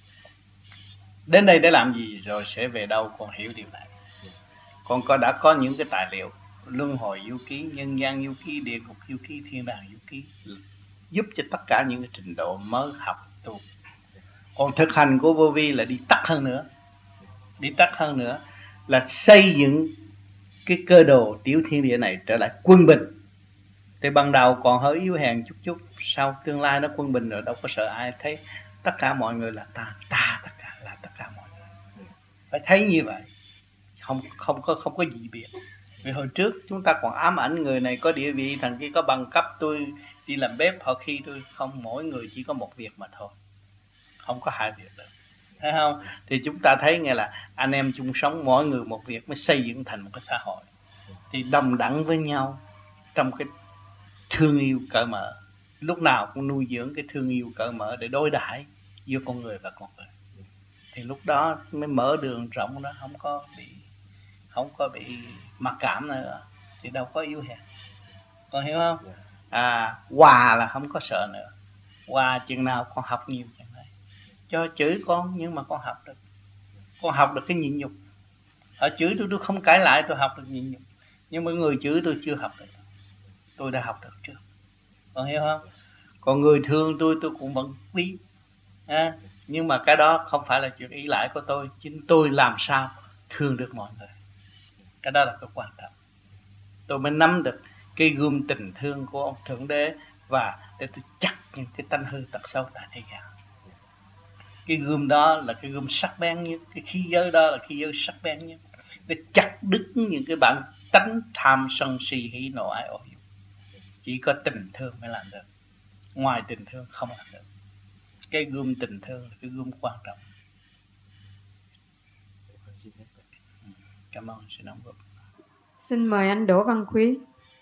đến đây để làm gì rồi sẽ về đâu, con hiểu điều này. Yeah. Con có đã có những cái tài liệu luân hồi du ký, nhân gian du ký, địa ngục du ký, thiên đàng du ký, giúp cho tất cả những cái trình độ mới học tu. Còn thực hành của vô vi là đi tắt hơn nữa, đi tắt hơn nữa là xây dựng cái cơ đồ tiểu thiên địa này trở lại quân bình. Thì ban đầu còn hơi yếu hèn chút chút, sau tương lai nó quân bình rồi đâu có sợ ai, thấy tất cả mọi người là ta, ta tất cả là tất cả mọi người. Phải thấy như vậy, không không có không có gì biệt. Vì hồi trước chúng ta còn ám ảnh người này có địa vị, thằng kia có bằng cấp, tôi đi làm bếp, họ khi tôi không, mỗi người chỉ có một việc mà thôi, không có hai việc được, thấy không? Thì chúng ta thấy nghe là anh em chung sống, mỗi người một việc mới xây dựng thành một cái xã hội, thì đồng đẳng với nhau trong cái thương yêu cởi mở, lúc nào cũng nuôi dưỡng cái thương yêu cởi mở để đối đãi giữa con người và con người, thì lúc đó mới mở đường rộng, đó không có bị không có bị mặc cảm nữa, thì đâu có yếu hèn. Con hiểu không? À, hòa là không có sợ nữa. Hòa chừng nào con học nhiều chừng này. Cho chửi con nhưng mà con học được. Con học được cái nhịn nhục. Họ chửi tôi tôi không cãi lại, tôi học được nhịn nhục. Nhưng mà người chửi tôi chưa học được. Tôi đã học được trước. Con hiểu không? Còn người thương tôi tôi cũng vẫn quý. À, nhưng mà cái đó không phải là chuyện ý lại của tôi. Chính tôi làm sao thương được mọi người. Cái đó là cái quan trọng. Tôi mới nắm được cái gươm tình thương của ông Thượng Đế, và để tôi chắc những cái tánh hư tật xấu tại thế gian. Cái gươm đó là cái gươm sắc bén nhất, cái khí giới đó là khí giới sắc bén nhất, để chặt đứt những cái bản tánh tham sân si hỉ nộ ái ố dục. Chỉ có tình thương mới làm được, ngoài tình thương không làm được. Cái gươm tình thương là cái gươm quan trọng. Cảm ơn sự đóng góp. Xin mời anh Đỗ Văn Quý.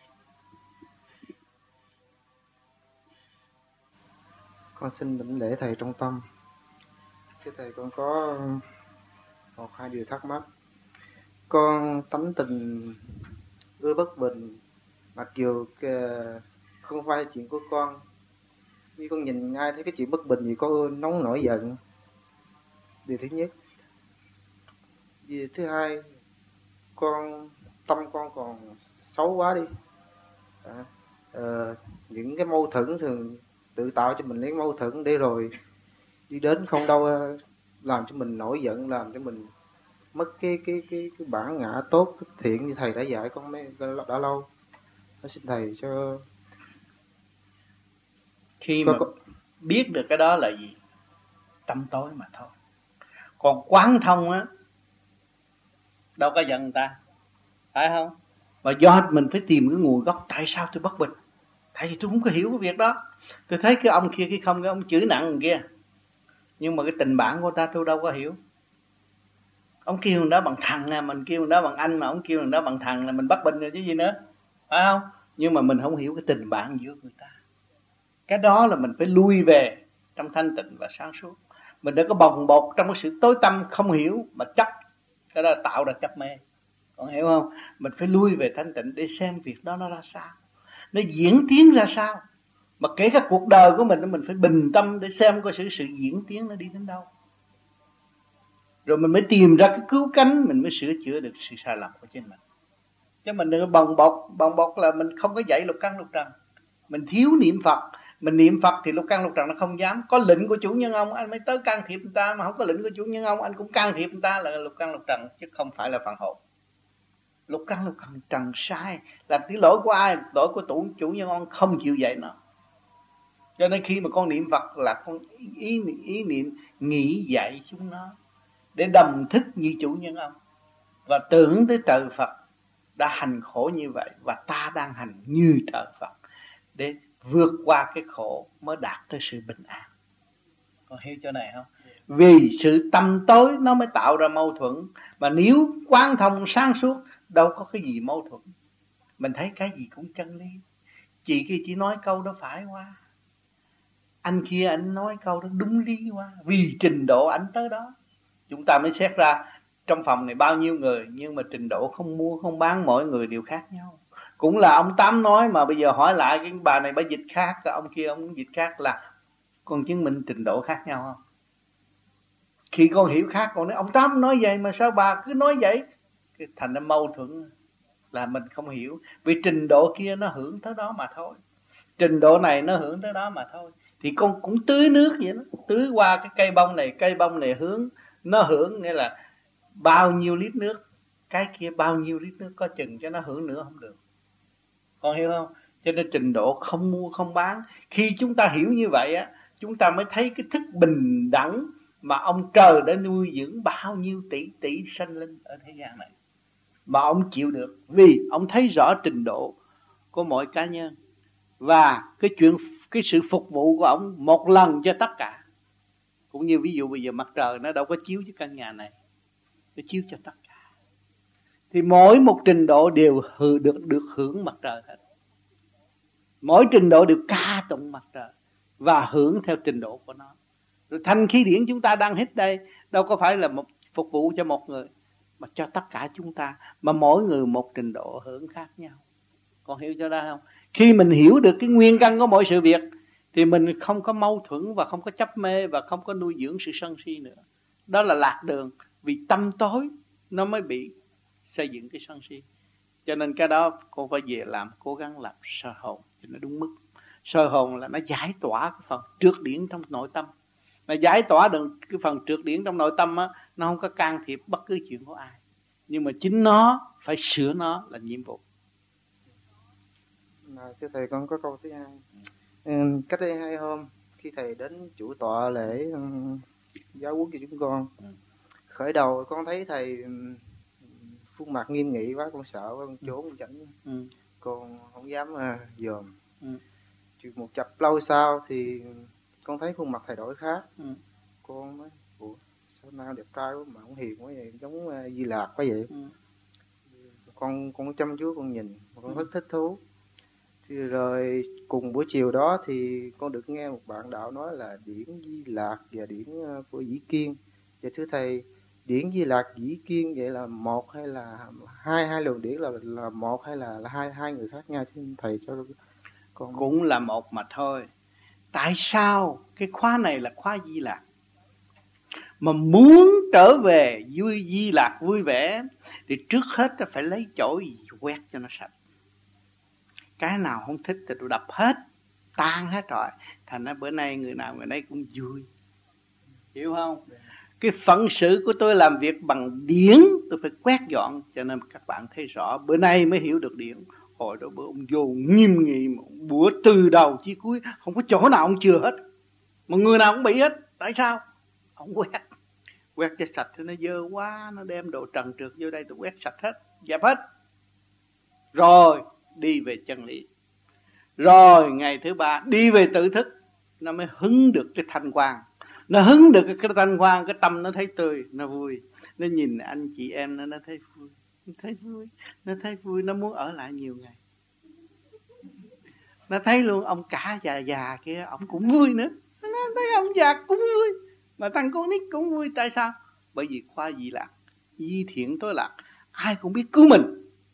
Con xin đảnh lễ thầy trong tâm. Thưa thầy, con có một hai điều thắc mắc. Con tánh tình ưa bất bình, mặc dù không phải chuyện của con, như con nhìn ai thấy cái chuyện bất bình gì có ưa nóng nổi giận. Điều thứ nhất. Điều thứ hai, con tâm con còn xấu quá đi. À, à, những cái mâu thuẫn thường tự tạo cho mình những mâu thuẫn để rồi đi đến không đâu làm cho mình nổi giận, làm cho mình mất cái cái cái cái bản ngã tốt cái thiện như thầy đã dạy con mấy đã lâu. Nó xin thầy cho khi có, mà có... biết được cái đó là gì, tâm tối mà thôi. Còn quán thông á, đâu có giận người ta, phải không? Và do mình phải tìm cái nguồn gốc tại sao tôi bất bình. Tại vì tôi không có hiểu cái việc đó. Tôi thấy cái ông kia, cái không, cái ông chửi nặng người kia, nhưng mà cái tình bạn của ta tôi đâu có hiểu. Ông kêu người đó bằng thằng nè, mình kêu người đó bằng anh, mà ông kêu người đó bằng thằng là mình bất bình rồi chứ gì nữa, phải không? Nhưng mà mình không hiểu cái tình bạn giữa người ta. Cái đó là mình phải lui về trong thanh tịnh và sáng suốt. Mình đừng có bồng bột trong cái sự tối tăm không hiểu mà chấp. Cái đó là tạo ra chấp mê. Con hiểu không? Mình phải lui về thanh tịnh để xem việc đó nó ra sao, nó diễn tiến ra sao. Mà kể cả cuộc đời của mình, mình phải bình tâm để xem coi sự, sự diễn tiến nó đi đến đâu. Rồi mình mới tìm ra cái cứu cánh, mình mới sửa chữa được sự sai lầm của chính mình. Chứ mình đừng có bồng bột. Bồng bột là mình không có dạy lục căn lục trần. Mình thiếu niệm Phật. Mình niệm Phật thì lục căn lục trần nó không dám. Có lệnh của chủ nhân ông anh mới tới can thiệp người ta. Mà không có lệnh của chủ nhân ông anh cũng can thiệp người ta, là lục căn lục trần, chứ không phải là phần hồn. Lục căn lục trần sai. Là cái lỗi của ai? Lỗi của chủ, chủ nhân ông không chịu dạy nó. Cho nên khi mà con niệm Phật là con ý, ý niệm nghĩ dạy chúng nó để đồng thức như chủ nhân ông, và tưởng tới trời Phật đã hành khổ như vậy, và ta đang hành như trời Phật để vượt qua cái khổ mới đạt tới sự bình an. Con hiểu chỗ này không? Vì sự tâm tối nó mới tạo ra mâu thuẫn. Mà nếu quán thông sáng suốt, đâu có cái gì mâu thuẫn. Mình thấy cái gì cũng chân lý. Chị kia chỉ nói câu đó phải quá, anh kia anh nói câu đó đúng lý quá. Vì trình độ anh tới đó, chúng ta mới xét ra trong phòng này bao nhiêu người, nhưng mà trình độ không mua không bán, mỗi người đều khác nhau. Cũng là ông Tám nói, mà bây giờ hỏi lại cái bà này bà dịch khác, cái ông kia ông dịch khác, là con chứng minh trình độ khác nhau không? Khi con hiểu khác, con nói ông Tám nói vậy mà sao bà cứ nói vậy, cái thành ra mâu thuẫn, là mình không hiểu. Vì trình độ kia nó hưởng tới đó mà thôi, trình độ này nó hưởng tới đó mà thôi. Thì con cũng tưới nước vậy đó, tưới qua cái cây bông này, cây bông này hướng, nó hưởng nghĩa là bao nhiêu lít nước, cái kia bao nhiêu lít nước, có chừng cho nó hưởng nữa không được. Con hiểu không? Cho nên trình độ không mua không bán. Khi chúng ta hiểu như vậy á, chúng ta mới thấy cái thức bình đẳng mà ông trời đã nuôi dưỡng bao nhiêu tỷ tỷ sanh linh ở thế gian này, mà ông chịu được. Vì ông thấy rõ trình độ của mỗi cá nhân, và cái chuyện cái sự phục vụ của ông một lần cho tất cả. Cũng như ví dụ bây giờ mặt trời nó đâu có chiếu cho căn nhà này, nó chiếu cho tất cả. Thì mỗi một trình độ đều được được hưởng mặt trời hết. Mỗi trình độ đều ca tụng mặt trời và hưởng theo trình độ của nó. Rồi thanh khí điển chúng ta đang hít đây đâu có phải là một phục vụ cho một người, mà cho tất cả chúng ta, mà mỗi người một trình độ hưởng khác nhau. Con hiểu cho đó không? Khi mình hiểu được cái nguyên căn của mỗi sự việc thì mình không có mâu thuẫn và không có chấp mê và không có nuôi dưỡng sự sân si nữa. Đó là lạc đường, vì tâm tối nó mới bị xây dựng cái sân si. Cho nên cái đó cô phải về làm, cố gắng làm soi hồn cho nó đúng mức. Soi hồn là nó giải tỏa cái phần trượt điển trong nội tâm. Nó giải tỏa được cái phần trượt điển trong nội tâm á, nó không có can thiệp bất cứ chuyện của ai, nhưng mà chính nó phải sửa nó là nhiệm vụ. À, thưa thầy, con có câu thứ hai. Ừ, cách đây hai hôm khi thầy đến chủ tọa lễ um, giáo huấn cho chúng con, ừ. khởi đầu con thấy thầy um, khuôn mặt nghiêm nghị quá, con sợ quá, con trốn con tránh, ừ. con không dám uh, dòm. Ừ. Một chập lâu sau thì con thấy khuôn mặt thầy đổi khác, ừ. con mới ủa sao nào đẹp trai quá mà không hiền quá vậy, giống uh, Di Lạc quá vậy. Ừ. con con chăm chú con nhìn, con rất thích thú. Thì rồi cùng buổi chiều đó thì con được nghe một bạn đạo nói là điển Di Lạc và điển của Dĩ Kiên. Và thưa thầy, điển Di Lạc, Dĩ Kiên vậy là một hay là hai hai luồng điển là là một hay là, là hai hai người khác nhau? Xin thầy cho con. Cũng là một mà thôi. Tại sao cái khóa này là khóa Di Lạc? Mà muốn trở về vui Di Lạc vui vẻ thì trước hết ta phải lấy chổi quét cho nó sạch. Cái nào không thích thì tôi đập hết, tan hết rồi. Thành ra bữa nay người nào người nấy cũng vui. Hiểu không? Cái phận sự của tôi làm việc bằng điển, tôi phải quét dọn. Cho nên các bạn thấy rõ, bữa nay mới hiểu được điển. Hồi đó bữa ông vô nghiêm nghị, bữa từ đầu chí cuối, không có chỗ nào ông chừa hết. Mà người nào cũng bị hết. Tại sao? Ông quét. Quét cho sạch thì nó dơ quá, nó đem đồ trần trượt vô đây, tôi quét sạch hết, dẹp hết. Rồi đi về chân lý. Rồi ngày thứ ba đi về tự thức, nó mới hứng được cái thanh quang. Nó hứng được cái thanh quang, cái tâm nó thấy tươi, nó vui. Nó nhìn anh chị em nó, nó thấy vui. Nó thấy vui, nó thấy vui, nó muốn ở lại nhiều ngày. Nó thấy luôn ông cả già già kia, ông cũng vui nữa. Nó thấy ông già cũng vui, mà thằng con nít cũng vui. Tại sao? Bởi vì khoa Di Lạc, di thiện tối lạc, ai cũng biết cứu mình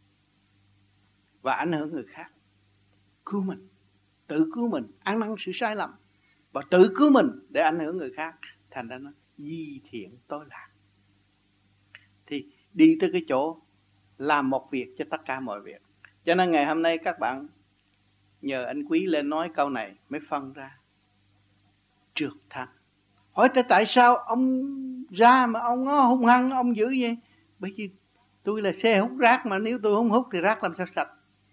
và ảnh hưởng người khác. Cứu mình, tự cứu mình, ăn năn sự sai lầm và tự cứu mình để ảnh hưởng người khác. Thành ra nó di thiện tối lạc. Thì đi tới cái chỗ làm một việc cho tất cả mọi việc. Cho nên ngày hôm nay các bạn nhờ anh Quý lên nói câu này mới phân ra trượt thăng. Hỏi tại tại sao ông ra mà ông hung hăng, ông dữ vậy? Bởi vì tôi là xe hút rác, mà nếu tôi không hút thì rác làm sao sạch?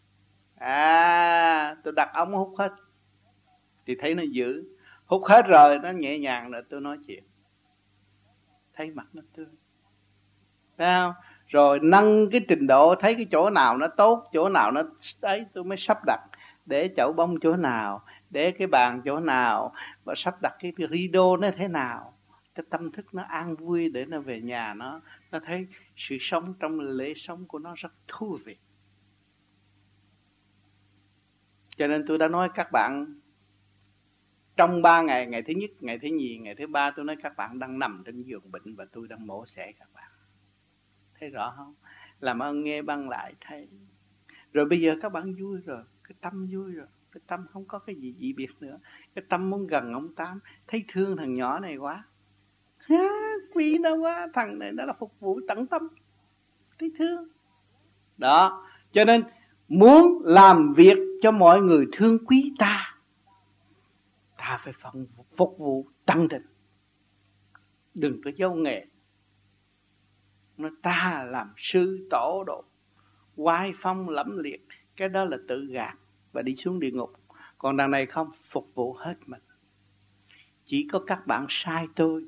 À, tôi đặt ông hút hết. Thì thấy nó dữ. Hút hết rồi, nó nhẹ nhàng rồi tôi nói chuyện. Thấy mặt nó tươi. Thấy không? Rồi nâng cái trình độ, thấy cái chỗ nào nó tốt, chỗ nào nó ấy, tôi mới sắp đặt. Để chậu bông chỗ nào, để cái bàn chỗ nào, và sắp đặt cái rideau nó thế nào. Cái tâm thức nó an vui để nó về nhà nó, nó thấy sự sống trong lễ sống của nó rất thú vị. Cho nên tôi đã nói các bạn, trong ba ngày, ngày thứ nhất, ngày thứ nhì, ngày thứ ba, tôi nói các bạn đang nằm trên giường bệnh và tôi đang mổ xẻ các bạn. Thấy rõ không? Làm ơn nghe băng lại thấy. Rồi bây giờ các bạn vui rồi, cái tâm vui rồi, cái tâm không có cái gì dị biệt nữa. Cái tâm muốn gần ông Tám, thấy thương thằng nhỏ này quá. À, quý nó quá, thằng này nó là phục vụ tận tâm, thấy thương. Đó, cho nên muốn làm việc cho mọi người thương quý ta, ta phải phục vụ tận tình. Đừng có giấu nghề. Nó ta làm sư tổ độ, oai phong lẫm liệt, cái đó là tự gạt và đi xuống địa ngục. Còn đằng này không, phục vụ hết mình. Chỉ có các bạn sai tôi,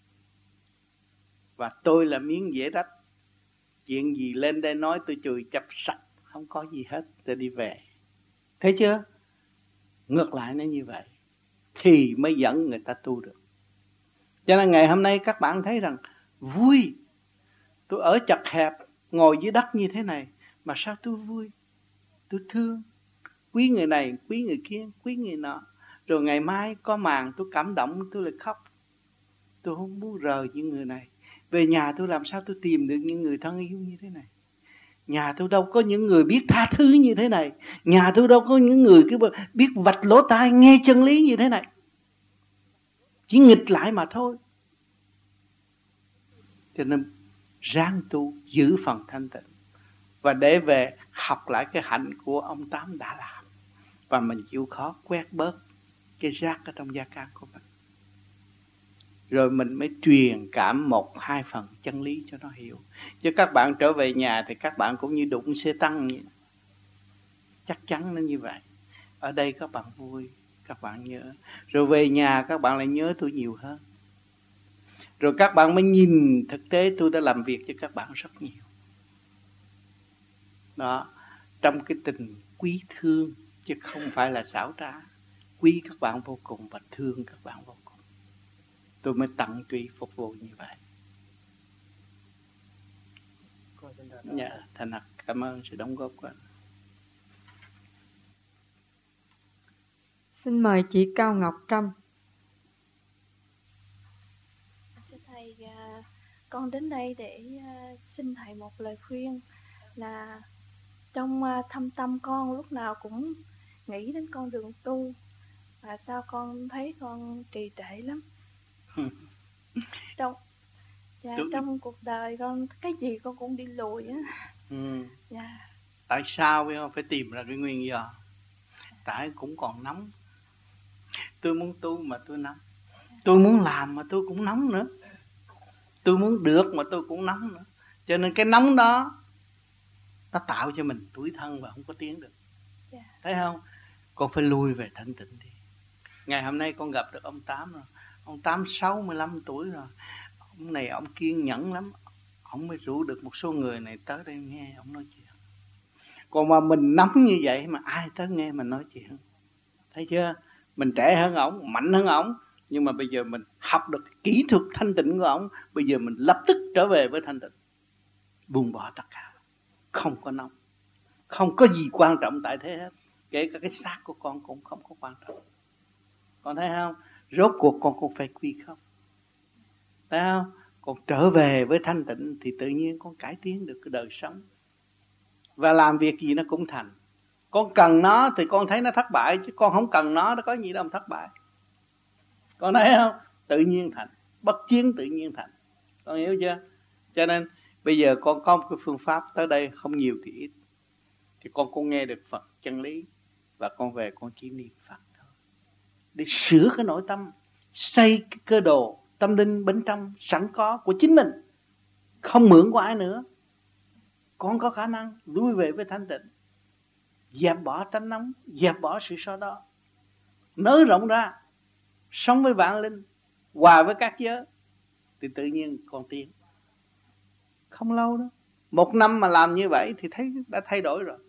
và tôi là miếng dễ rách. Chuyện gì lên đây nói tôi chùi chập sạch, không có gì hết, tôi đi về. Thấy chưa? Ngược lại nó như vậy thì mới dẫn người ta tu được. Cho nên ngày hôm nay các bạn thấy rằng vui. Tôi ở chật hẹp, ngồi dưới đất như thế này, mà sao tôi vui? Tôi thương, quý người này, quý người kia, quý người nọ. Rồi ngày mai có màn tôi cảm động, tôi lại khóc. Tôi không muốn rời những người này. Về nhà tôi làm sao tôi tìm được những người thân yêu như thế này? Nhà tôi đâu có những người biết tha thứ như thế này. Nhà tôi đâu có những người biết vạch lỗ tai nghe chân lý như thế này. Chỉ nghịch lại mà thôi. Cho nên ráng tu, giữ phần thanh tịnh, và để về học lại cái hạnh của ông Tám đã làm. Và mình chịu khó quét bớt cái rác ở trong gia can của mình. Rồi mình mới truyền cảm một hai phần chân lý cho nó hiểu. Chứ các bạn trở về nhà thì các bạn cũng như đụng xe tăng vậy. Chắc chắn nó như vậy. Ở đây các bạn vui, các bạn nhớ. Rồi về nhà các bạn lại nhớ tôi nhiều hơn. Rồi các bạn mới nhìn thực tế tôi đã làm việc cho các bạn rất nhiều. Đó, trong cái tình quý thương chứ không phải là xảo trá. Quý các bạn vô cùng và thương các bạn vô cùng. Tôi mới tận tụy phục vụ như vậy. Dạ, thành thật Cảm ơn sự đóng góp của anh. Xin mời chị Cao Ngọc Trâm. Thưa thầy, con đến đây để xin thầy một lời khuyên là trong thâm tâm con lúc nào cũng nghĩ đến con đường tu, và sao con thấy con trì trệ lắm. trong dạ, trong cuộc đời con cái gì con cũng đi lùi á. Ừ. Dạ. Tại sao biết không? Phải tìm ra cái nguyên do. Tại cũng còn nóng. Tôi muốn tu mà tôi nóng. Tôi muốn làm mà tôi cũng nóng nữa. Tôi muốn được mà tôi cũng nóng nữa. Cho nên cái nóng đó nó tạo cho mình tủi thân và không có tiến được. Yeah. Thấy không? Con phải lui về thanh tịnh đi. Ngày hôm nay con gặp được ông Tám rồi. Ông Tám sáu mươi lăm tuổi rồi. Ông này ông kiên nhẫn lắm. Ông mới rủ được một số người này tới đây nghe ông nói chuyện. Còn mà mình nóng như vậy mà ai tới nghe mình nói chuyện. Thấy chưa? Mình trẻ hơn ổng, mạnh hơn ổng. Nhưng mà bây giờ mình học được kỹ thuật thanh tịnh của ổng. Bây giờ mình lập tức trở về với thanh tịnh. Buông bỏ tất cả. Không có nóng. Không có gì quan trọng tại thế hết. Kể cả cái xác của con cũng không có quan trọng. Con thấy không? Rốt cuộc con cũng phải quy không. Thấy không? Con trở về với thanh tịnh thì tự nhiên con cải tiến được cái đời sống. Và làm việc gì nó cũng thành. Con cần nó thì con thấy nó thất bại. Chứ con không cần nó, nó có gì đâu mà thất bại. Con thấy không? Tự nhiên thành. Bất chiến tự nhiên thành. Con hiểu chưa? Cho nên bây giờ con có một cái phương pháp tới đây không nhiều thì ít. Thì con cũng nghe được Phật chân lý. Và con về con chỉ niệm Phật thôi. Để sửa cái nội tâm. Xây cái cơ đồ tâm linh bên trong sẵn có của chính mình. Không mượn của ai nữa. Con có khả năng lui về với thanh tịnh. Dẹp bỏ tánh nóng. Dẹp bỏ sự so đo. Nới rộng ra. Sống với vạn linh. Hòa với các giới. Thì tự nhiên con tiến. Không lâu đâu. Một năm mà làm như vậy thì thấy đã thay đổi rồi.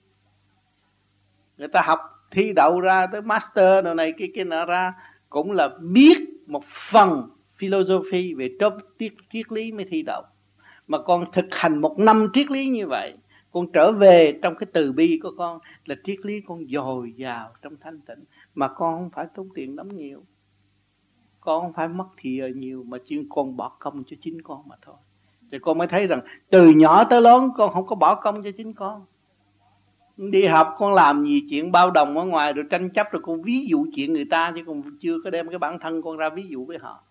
Người ta học thi đậu ra tới master đồ này kia kia nọ ra. Cũng là biết một phần philosophy về triết, triết lý mới thi đậu. Mà con thực hành một năm triết lý như vậy. Con trở về trong cái từ bi của con là triết lý con dồi dào trong thanh tịnh. Mà con không phải tốn tiền lắm nhiều. Con không phải mất thì nhiều mà chỉ con bỏ công cho chính con mà thôi. Thì con mới thấy rằng từ nhỏ tới lớn con không có bỏ công cho chính con. Đi học con làm gì chuyện bao đồng ở ngoài rồi tranh chấp rồi con ví dụ chuyện người ta chứ con chưa có đem cái bản thân con ra ví dụ với họ.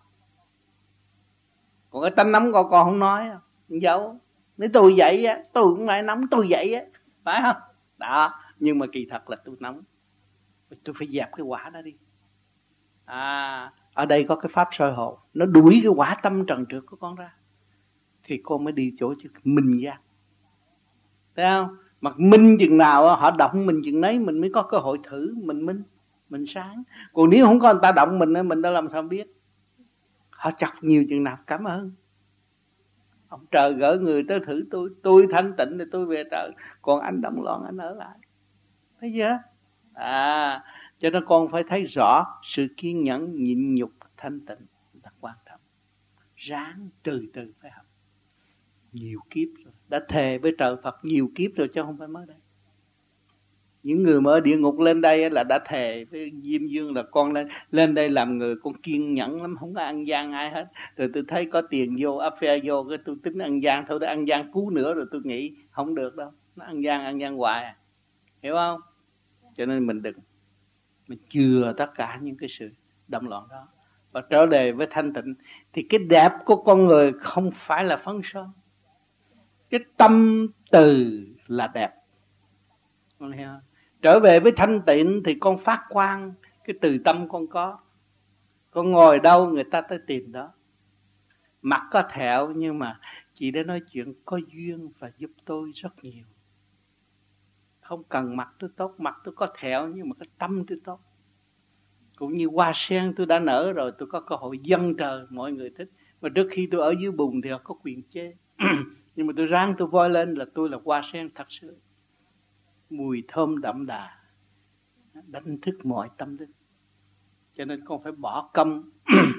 Còn cái tánh nóng con con không nói đâu. Giấu. Nếu tôi vậy á, tôi cũng phải nóng tôi vậy á. Phải không? Đó. Nhưng mà kỳ thật là tôi nóng. Tôi phải dẹp cái quả đó đi. À, ở đây có cái pháp soi hồn. Nó đuổi cái quả tâm trần trượt của con ra. Thì con mới đi chỗ chứ minh giác. Thấy không? Mà minh chừng nào họ động mình chừng nấy mình mới có cơ hội thử. Mình minh, mình sáng. Còn nếu không có người ta động mình mình đã làm sao biết. Họ chọc nhiều chừng nào cảm ơn. Ông trời gỡ người tới thử tôi. Tôi thanh tịnh thì tôi về trời. Còn anh động loạn anh ở lại. Thấy chưa? À, cho nên con phải thấy rõ sự kiên nhẫn, nhịn nhục, thanh tịnh là quan trọng. Ráng từ từ phải học. Nhiều kiếp rồi. Đã thề với trời Phật nhiều kiếp rồi chứ không phải mới đây. Những người mà ở địa ngục lên đây là đã thề với Diêm Dương là con lên lên đây làm người con kiên nhẫn lắm, không có ăn gian ai hết. Rồi tôi thấy có tiền vô, affair vô, cái tôi tính ăn gian thôi, tôi ăn gian cứu nữa rồi tôi nghĩ không được đâu. Nó ăn gian, ăn gian hoài à. Hiểu không? Cho nên mình đừng, mình chừa tất cả những cái sự động loạn đó. Và trở về với thanh tịnh thì cái đẹp của con người không phải là phấn son. Cái tâm từ là đẹp. Con hiểu không? Trở về với thanh tịnh thì con phát quang. Cái từ tâm con có. Con ngồi đâu người ta tới tìm đó. Mặt có thẹo nhưng mà chị đã nói chuyện có duyên và giúp tôi rất nhiều. Không cần mặt tôi tốt, mặt tôi có thẹo nhưng mà cái tâm tôi tốt. Cũng như hoa sen tôi đã nở rồi, tôi có cơ hội dâng trời, mọi người thích. Mà trước khi tôi ở dưới bùn thì họ có quyền chê. Nhưng mà tôi ráng tôi voi lên là tôi là hoa sen thật sự. Mùi thơm đậm đà, đánh thức mọi tâm linh. Cho nên con phải bỏ công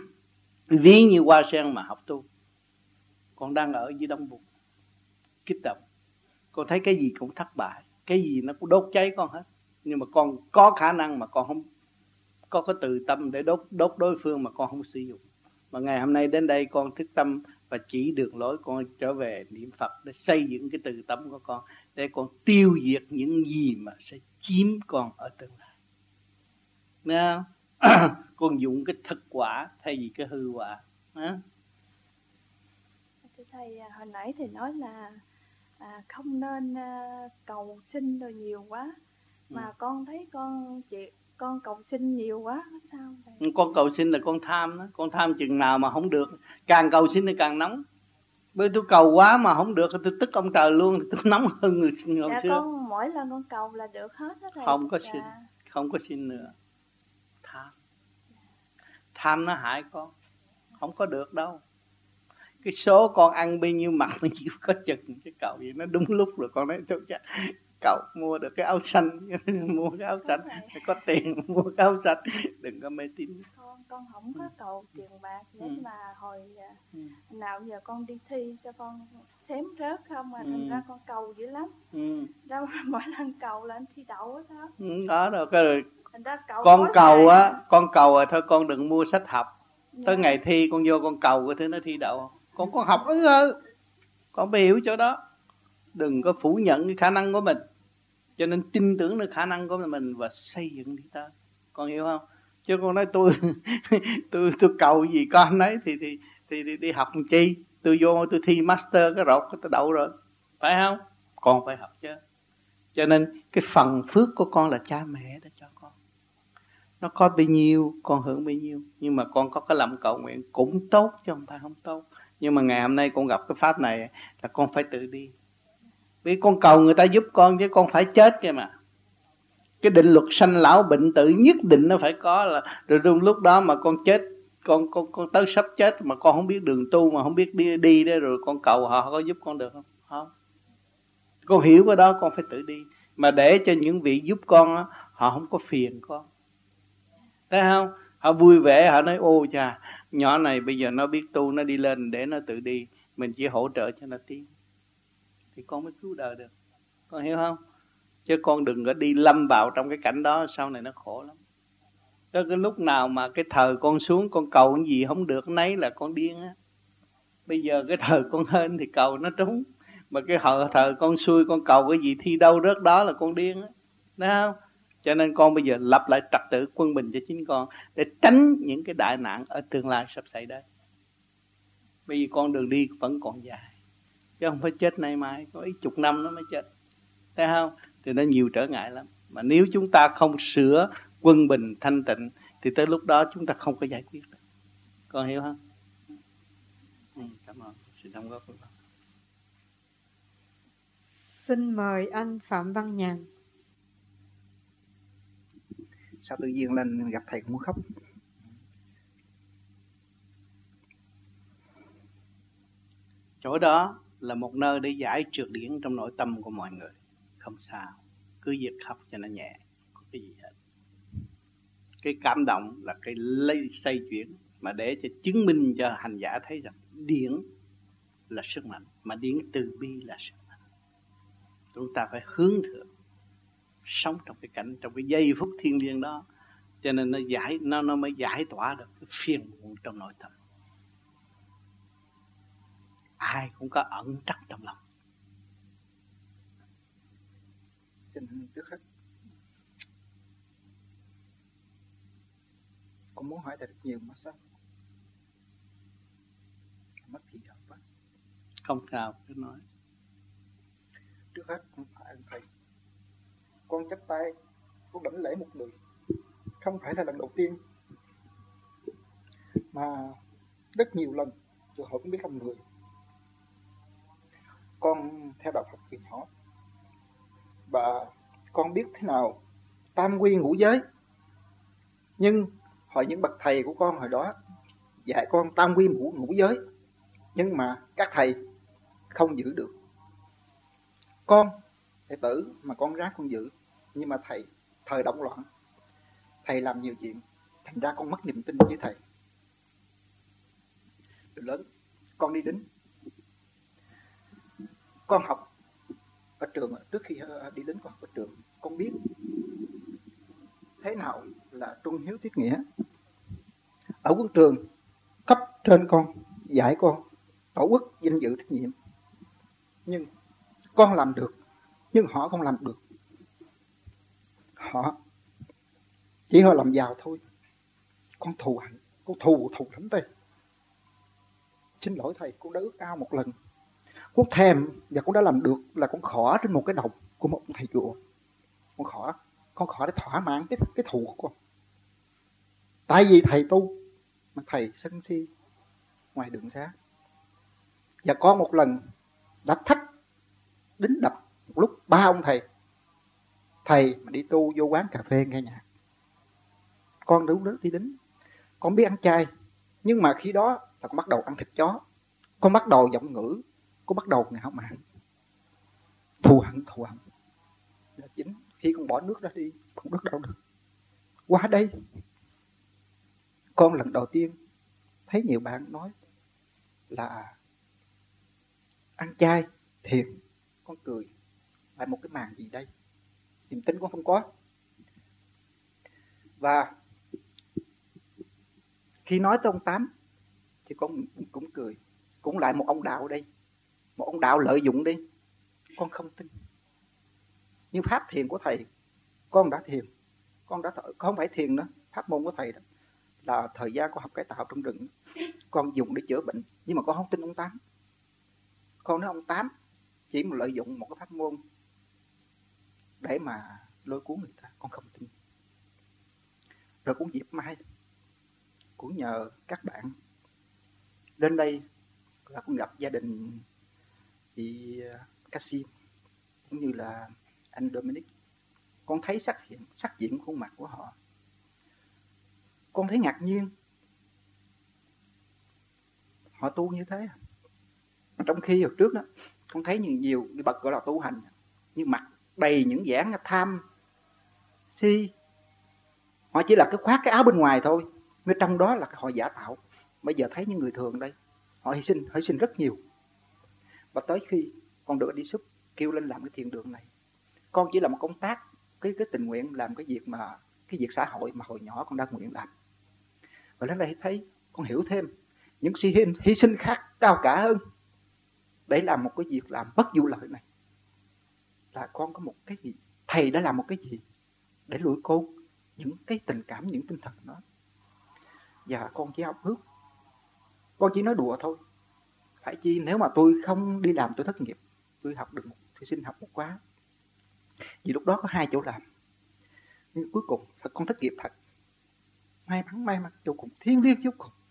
ví như hoa sen mà học tu. Con đang ở dưới đông bùn, kích động. Con thấy cái gì cũng thất bại, cái gì nó cũng đốt cháy con hết. Nhưng mà con có khả năng mà con không có cái từ tâm để đốt đốt đối phương mà con không sử dụng. Mà ngày hôm nay đến đây con thức tâm và chỉ đường lối con trở về niệm Phật để xây dựng cái từ tâm của con, để con tiêu diệt những gì mà sẽ chiếm con ở tương lai. Nghe không? Con dùng cái thực quả thay vì cái hư quả. Hả? Thưa Thầy, hồi nãy Thầy nói là à, không nên à, cầu xin rồi nhiều quá. Mà ừ. con thấy con chị con cầu xin nhiều quá, sao vậy? Con cầu xin là con tham đó. Con tham chừng nào mà không được, càng cầu xin thì càng nóng. Bởi tôi cầu quá mà không được tôi tức ông trời luôn, tôi nóng hơn người xin hồi dạ, xưa. Con mỗi lần con cầu là được hết đó Thầy. Không có dạ. xin, không có xin nữa. Tham, tham nó hại con, không có được đâu. Cái số con ăn bao nhiêu mặc bao nhiêu có chừng, cái cầu gì nó đúng lúc rồi con nói tôi chắc cậu mua được cái áo xanh, mua cái áo xanh, phải có tiền mua cái áo xanh, đừng có mê tín. Con con không có cầu tiền bạc, nhưng ừ. mà hồi ừ. nào giờ con đi thi cho con xém rớt không, mà ừ. thành ra con cầu dữ lắm. Ừ. Ra mỗi lần cầu là anh thi đậu hết đó. Ừ, đó rồi cái rồi. Cầu con cầu á, à, con cầu rồi thôi con đừng mua sách học. Dạ. Tới ngày thi con vô con cầu cái thứ nó thi đậu. Con con học ư ư, con phải hiểu chỗ đó. Đừng có phủ nhận cái khả năng của mình. Cho nên tin tưởng được khả năng của mình và xây dựng đi tới. Con hiểu không? Chứ con nói tôi tôi tôi cầu gì con nấy thì thì thì đi, đi học làm chi? Tôi vô tôi thi master cái rột tôi đậu rồi. Phải không? Con phải học chứ. Cho nên cái phần phước của con là cha mẹ đã cho con. Nó có bao nhiêu con hưởng bấy nhiêu. Nhưng mà con có cái lòng cầu nguyện cũng tốt chứ không phải không tốt. Nhưng mà ngày hôm nay con gặp cái pháp này là con phải tự đi. Vì con cầu người ta giúp con chứ con phải chết kìa mà. Cái định luật sanh lão bệnh tử nhất định nó phải có là. Rồi trong lúc đó mà con chết, con con con tới sắp chết mà con không biết đường tu mà không biết đi đi đó, rồi con cầu họ có giúp con được không? Không. Con hiểu cái đó con phải tự đi. Mà để cho những vị giúp con đó, họ không có phiền con. Thấy không? Họ vui vẻ, họ nói ô chà, nhỏ này bây giờ nó biết tu, nó đi lên để nó tự đi, mình chỉ hỗ trợ cho nó tiến. Thì con mới cứu đời được. Con hiểu không? Chứ con đừng có đi lâm vào trong cái cảnh đó, sau này nó khổ lắm. Tới cái lúc nào mà cái thời con xuống, con cầu cái gì không được nấy là con điên á. Bây giờ cái thời con hên thì cầu nó trúng. Mà cái thời con xuôi, con cầu cái gì thi đâu rớt đó là con điên á. Thấy không? Cho nên con bây giờ lập lại trật tự quân bình cho chính con, để tránh những cái đại nạn ở tương lai sắp xảy đến. Bây giờ con đường đi vẫn còn dài, chứ không phải chết nay mai, có ít chục năm nó mới chết. Thấy không? Thì nó nhiều trở ngại lắm. Mà nếu chúng ta không sửa quân bình thanh tịnh thì tới lúc đó chúng ta không có giải quyết được. Con hiểu không? Ừ, cảm ơn sự đóng góp của con. Xin mời anh Phạm Văn Nhàn. Sao tự nhiên lên gặp thầy cũng muốn khóc. Chỗ đó là một nơi để giải trượt điển trong nội tâm của mọi người. Không sao, cứ việc khóc cho nó nhẹ, không có cái gì hết. Cái cảm động là cái lây xây chuyển, mà để cho chứng minh cho hành giả thấy rằng điển là sức mạnh, mà điển từ bi là sức mạnh. Chúng ta phải hướng thượng, sống trong cái cảnh, trong cái giây phút thiêng liêng đó, cho nên nó giải, nó nó mới giải tỏa được cái phiền muộn trong nội tâm. Ai cũng có ẩn trắc trong lòng. Cho nên trước hết con muốn hỏi thầy rất nhiều mà sao mất gì đâu quá. Không sao, cứ nói. Trước hết con phải ơn thầy. Con chắp tay, con đảnh lễ một người, không phải là lần đầu tiên, mà rất nhiều lần, rồi họ cũng biết ông người. Con theo đạo Phật từ nhỏ, và con biết thế nào tam quy ngũ giới. Nhưng hỏi những bậc thầy của con hồi đó dạy con tam quy ngũ, ngũ giới, nhưng mà các thầy không giữ được. Con đệ tử mà con ráng con giữ, nhưng mà thầy thời động loạn, thầy làm nhiều chuyện, thành ra con mất niềm tin với thầy. Từ lớn con đi đến, con học ở trường, trước khi đi đến con học ở trường, con biết thế nào là trung hiếu tiết nghĩa. Ở quân trường, cấp trên con dạy con tổ quốc danh dự trách nhiệm, nhưng con làm được, nhưng họ không làm được. Họ chỉ họ làm giàu thôi. Con thù hận, con thù thù lắm đây. Xin lỗi thầy, con đã ước ao một lần, con thèm và con đã làm được là con khỏ trên một cái đầu của một thầy chùa. Con khỏ, con khỏ để thỏa mãn cái cái thù của con. Tại vì thầy tu mà thầy sân si ngoài đường xá. Và con một lần đã thách đính đập một lúc ba ông thầy. Thầy mà đi tu vô quán cà phê nghe nhạc, con đúng đó đi đính. Con biết ăn chay, nhưng mà khi đó là con bắt đầu ăn thịt chó, con bắt đầu giọng ngữ, con bắt đầu ngạo mạn, thù hận thù hận là chính. Khi con bỏ nước ra đi, con nước đâu được. Qua đây, con lần đầu tiên thấy nhiều bạn nói là ăn chay thiền, con cười lại một cái màn gì đây, niềm tin con không có. Và khi nói tới ông Tám thì con cũng cười, cũng lại một ông đạo đây, một ông đạo lợi dụng đi, con không tin. Nhưng pháp thiền của thầy, con đã thiền, con đã th- không phải thiền nữa, pháp môn của thầy đó là thời gian con học cải tạo trong rừng, con dùng để chữa bệnh, nhưng mà con không tin ông Tám. Con nói ông Tám chỉ mà lợi dụng một cái pháp môn để mà lôi cuốn người ta, con không tin. Rồi cũng dịp mai cũng nhờ các bạn lên đây là cũng gặp gia đình chị Cassim cũng như là anh Dominic. Con thấy sắc hiện sắc diện khuôn mặt của họ, con thấy ngạc nhiên. Họ tu như thế. Trong khi hồi trước đó con thấy nhiều nhiều cái bậc gọi là tu hành, nhưng mặt đầy những dáng tham si. Họ chỉ là cái khoác cái áo bên ngoài thôi, nhưng trong đó là họ giả tạo. Bây giờ thấy những người thường đây, họ hy sinh, hy sinh rất nhiều. Và tới khi con được đi súp kêu lên làm cái thiền đường này, con chỉ là một công tác, cái cái tình nguyện làm cái việc mà cái việc xã hội mà hồi nhỏ con đã nguyện làm. Và đến đây thấy con hiểu thêm những hy sinh, hy sinh khác cao cả hơn để làm một cái việc làm bất vụ lợi này. Là con có một cái gì, thầy đã làm một cái gì để nuôi con, những cái tình cảm, những tinh thần đó. Và con chỉ học ước, con chỉ nói đùa thôi. Phải chi nếu mà tôi không đi làm tôi thất nghiệp, tôi học được một, tôi xin học một khóa. Vì lúc đó có hai chỗ làm, nhưng cuối cùng thật con thất nghiệp thật. May mắn may mắn vô cùng, thiêng liêng vô cùng.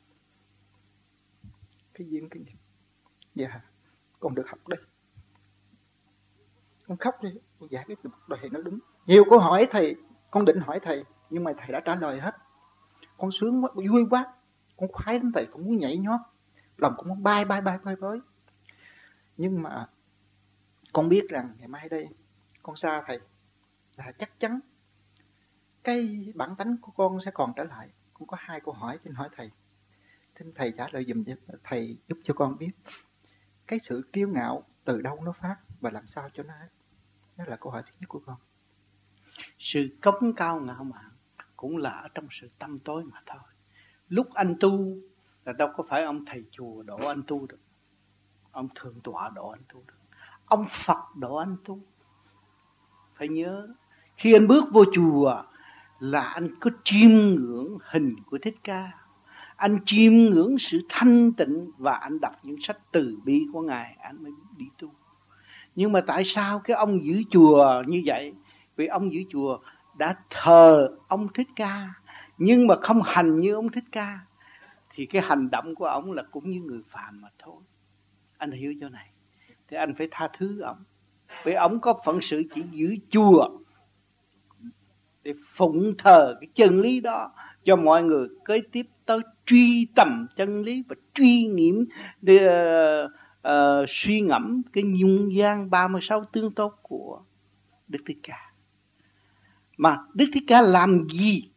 Cái duyên cái nghiệp. Dạ, con được học đây. Con khóc đi, con giải cái đời nó đứng. Nhiều câu hỏi thầy, con định hỏi thầy, nhưng mà thầy đã trả lời hết. Con sướng quá, vui quá, con khoái lắm thầy, con muốn nhảy nhót, lòng con muốn bay bay bay bay với. Nhưng mà con biết rằng ngày mai đây con xa thầy là chắc chắn cái bản tánh của con sẽ còn trở lại. Con có hai câu hỏi xin hỏi thầy, xin thầy trả lời dùm, thầy giúp cho con biết cái sự kiêu ngạo từ đâu nó phát và làm sao cho nó hết. Đó là câu hỏi thứ nhất của con. Sự cống cao ngạo mạn cũng là ở trong sự tâm tối mà thôi. Lúc anh tu là đâu có phải ông thầy chùa độ anh tu được, ông thượng tọa độ anh tu được, ông Phật độ anh tu. Phải nhớ, khi anh bước vô chùa là anh có chiêm ngưỡng hình của Thích Ca, anh chiêm ngưỡng sự thanh tịnh và anh đọc những sách từ bi của Ngài, anh mới đi tu. Nhưng mà tại sao cái ông giữ chùa như vậy? Vì ông giữ chùa đã thờ ông Thích Ca, nhưng mà không hành như ông Thích Ca, thì cái hành động của ông là cũng như người phàm mà thôi. Anh hiểu chỗ này thì anh phải tha thứ ông, vì ông có phận sự chỉ giữ chùa để phụng thờ cái chân lý đó cho mọi người kế tiếp tới truy tầm chân lý và truy nghiệm để uh, uh, suy ngẫm cái nhung gian ba mươi sáu tương tốt của Đức Thích Ca. Mà Đức Thích Ca làm gì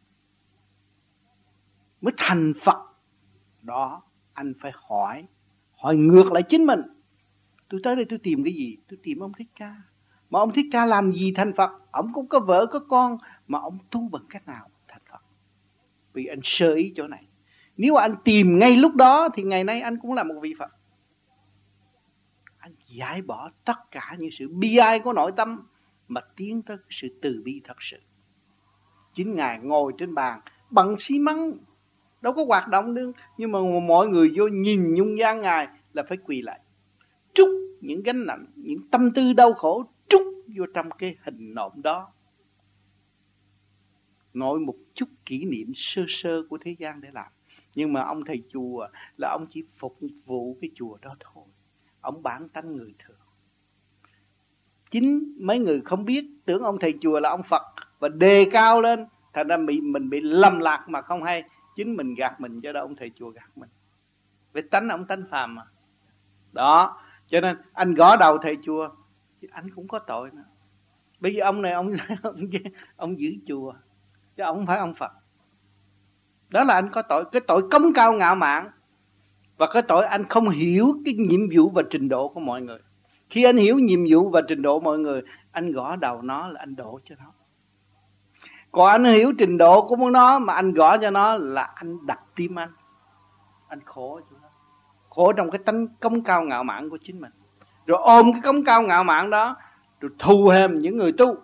mới thành Phật? Đó anh phải hỏi, hỏi ngược lại chính mình. Tôi tới đây tôi tìm cái gì? Tôi tìm ông Thích Ca. Mà ông Thích Ca làm gì thành Phật? Ông cũng có vợ có con, mà ông tu bằng cách nào thành Phật? Vì anh sơ ý chỗ này. Nếu anh tìm ngay lúc đó thì ngày nay anh cũng là một vị Phật. Anh giải bỏ tất cả những sự bi ai của nội tâm mà tiến tới sự từ bi thật sự. Chính Ngài ngồi trên bàn bằng xi măng, đâu có hoạt động được, nhưng mà mọi người vô nhìn nhung nhang Ngài là phải quỳ lại, trút những gánh nặng, những tâm tư đau khổ trút vô trong cái hình nộm đó. Nói một chút kỷ niệm sơ sơ của thế gian để làm. Nhưng mà ông thầy chùa là ông chỉ phục vụ cái chùa đó thôi. Ông bản tánh người thường. Chính mấy người không biết, tưởng ông thầy chùa là ông Phật và đề cao lên, thành ra mình, mình bị lầm lạc mà không hay. Chính mình gạt mình, cho đó ông thầy chùa gạt mình. Với tánh ông tánh phàm mà. Đó, cho nên anh gõ đầu thầy chùa, anh cũng có tội nữa. Bây giờ ông này ông ông, ông giữ chùa, chứ ông không phải ông Phật. Đó là anh có tội, cái tội cống cao ngạo mạn. Và cái tội anh không hiểu cái nhiệm vụ và trình độ của mọi người. Khi anh hiểu nhiệm vụ và trình độ mọi người, anh gõ đầu nó là anh đổ cho nó. Còn anh hiểu trình độ của nó mà anh gõ cho nó là anh đặt tim anh. Anh khổ chỗ đó. Khổ trong cái tánh cống cao ngạo mạn của chính mình. Rồi ôm cái cống cao ngạo mạn đó, rồi thù hèm những người tu.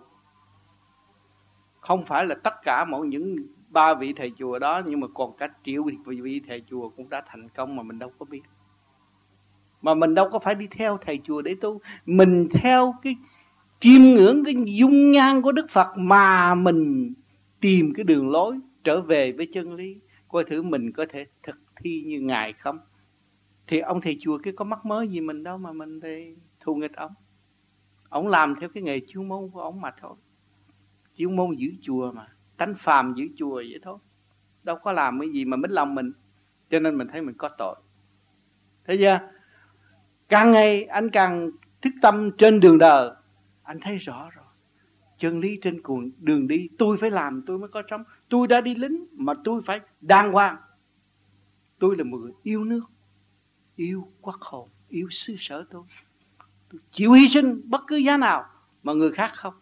Không phải là tất cả mọi những ba vị thầy chùa đó, nhưng mà còn cả triệu vị thầy chùa cũng đã thành công mà mình đâu có biết. Mà mình đâu có phải đi theo thầy chùa để tu. Mình theo cái chiêm ngưỡng cái dung nhan của Đức Phật mà mình tìm cái đường lối trở về với chân lý. Coi thử mình có thể thực thi như Ngài không. Thì ông thầy chùa cái có mắc mớ gì mình đâu mà mình thì thù nghịch ông. Ông làm theo cái nghề chuyên môn của ông mà thôi. Chuyên môn giữ chùa mà. Tánh phàm giữ chùa vậy thôi. Đâu có làm cái gì mà mít lòng mình. Cho nên mình thấy mình có tội. Thấy chưa? Càng ngày anh càng thức tâm trên đường đời, anh thấy rõ rồi. Chân lý trên cùng đường đi, tôi phải làm tôi mới có sống. Tôi đã đi lính mà tôi phải đàng hoàng. Tôi là một người yêu nước, yêu quốc hồn, yêu xứ sở tôi. Tôi chịu hy sinh bất cứ giá nào mà người khác không.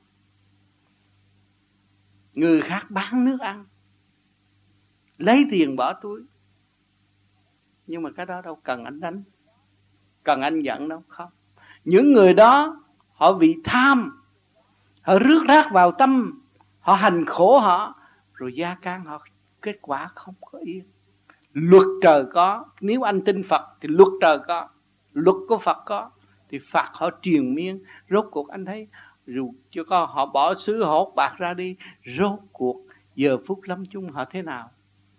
Người khác bán nước ăn, lấy tiền bỏ túi. Nhưng mà cái đó đâu cần anh đánh, cần anh giận đâu, không. Những người đó họ vì tham, họ rước rác vào tâm, họ hành khổ họ, rồi gia can họ kết quả không có yên. Luật trời có, nếu anh tin Phật thì luật trời có, luật của Phật có, thì Phật họ triền miên. Rốt cuộc anh thấy dù cho có họ bỏ xứ hốt bạc ra đi, rốt cuộc giờ phút lâm chung họ thế nào?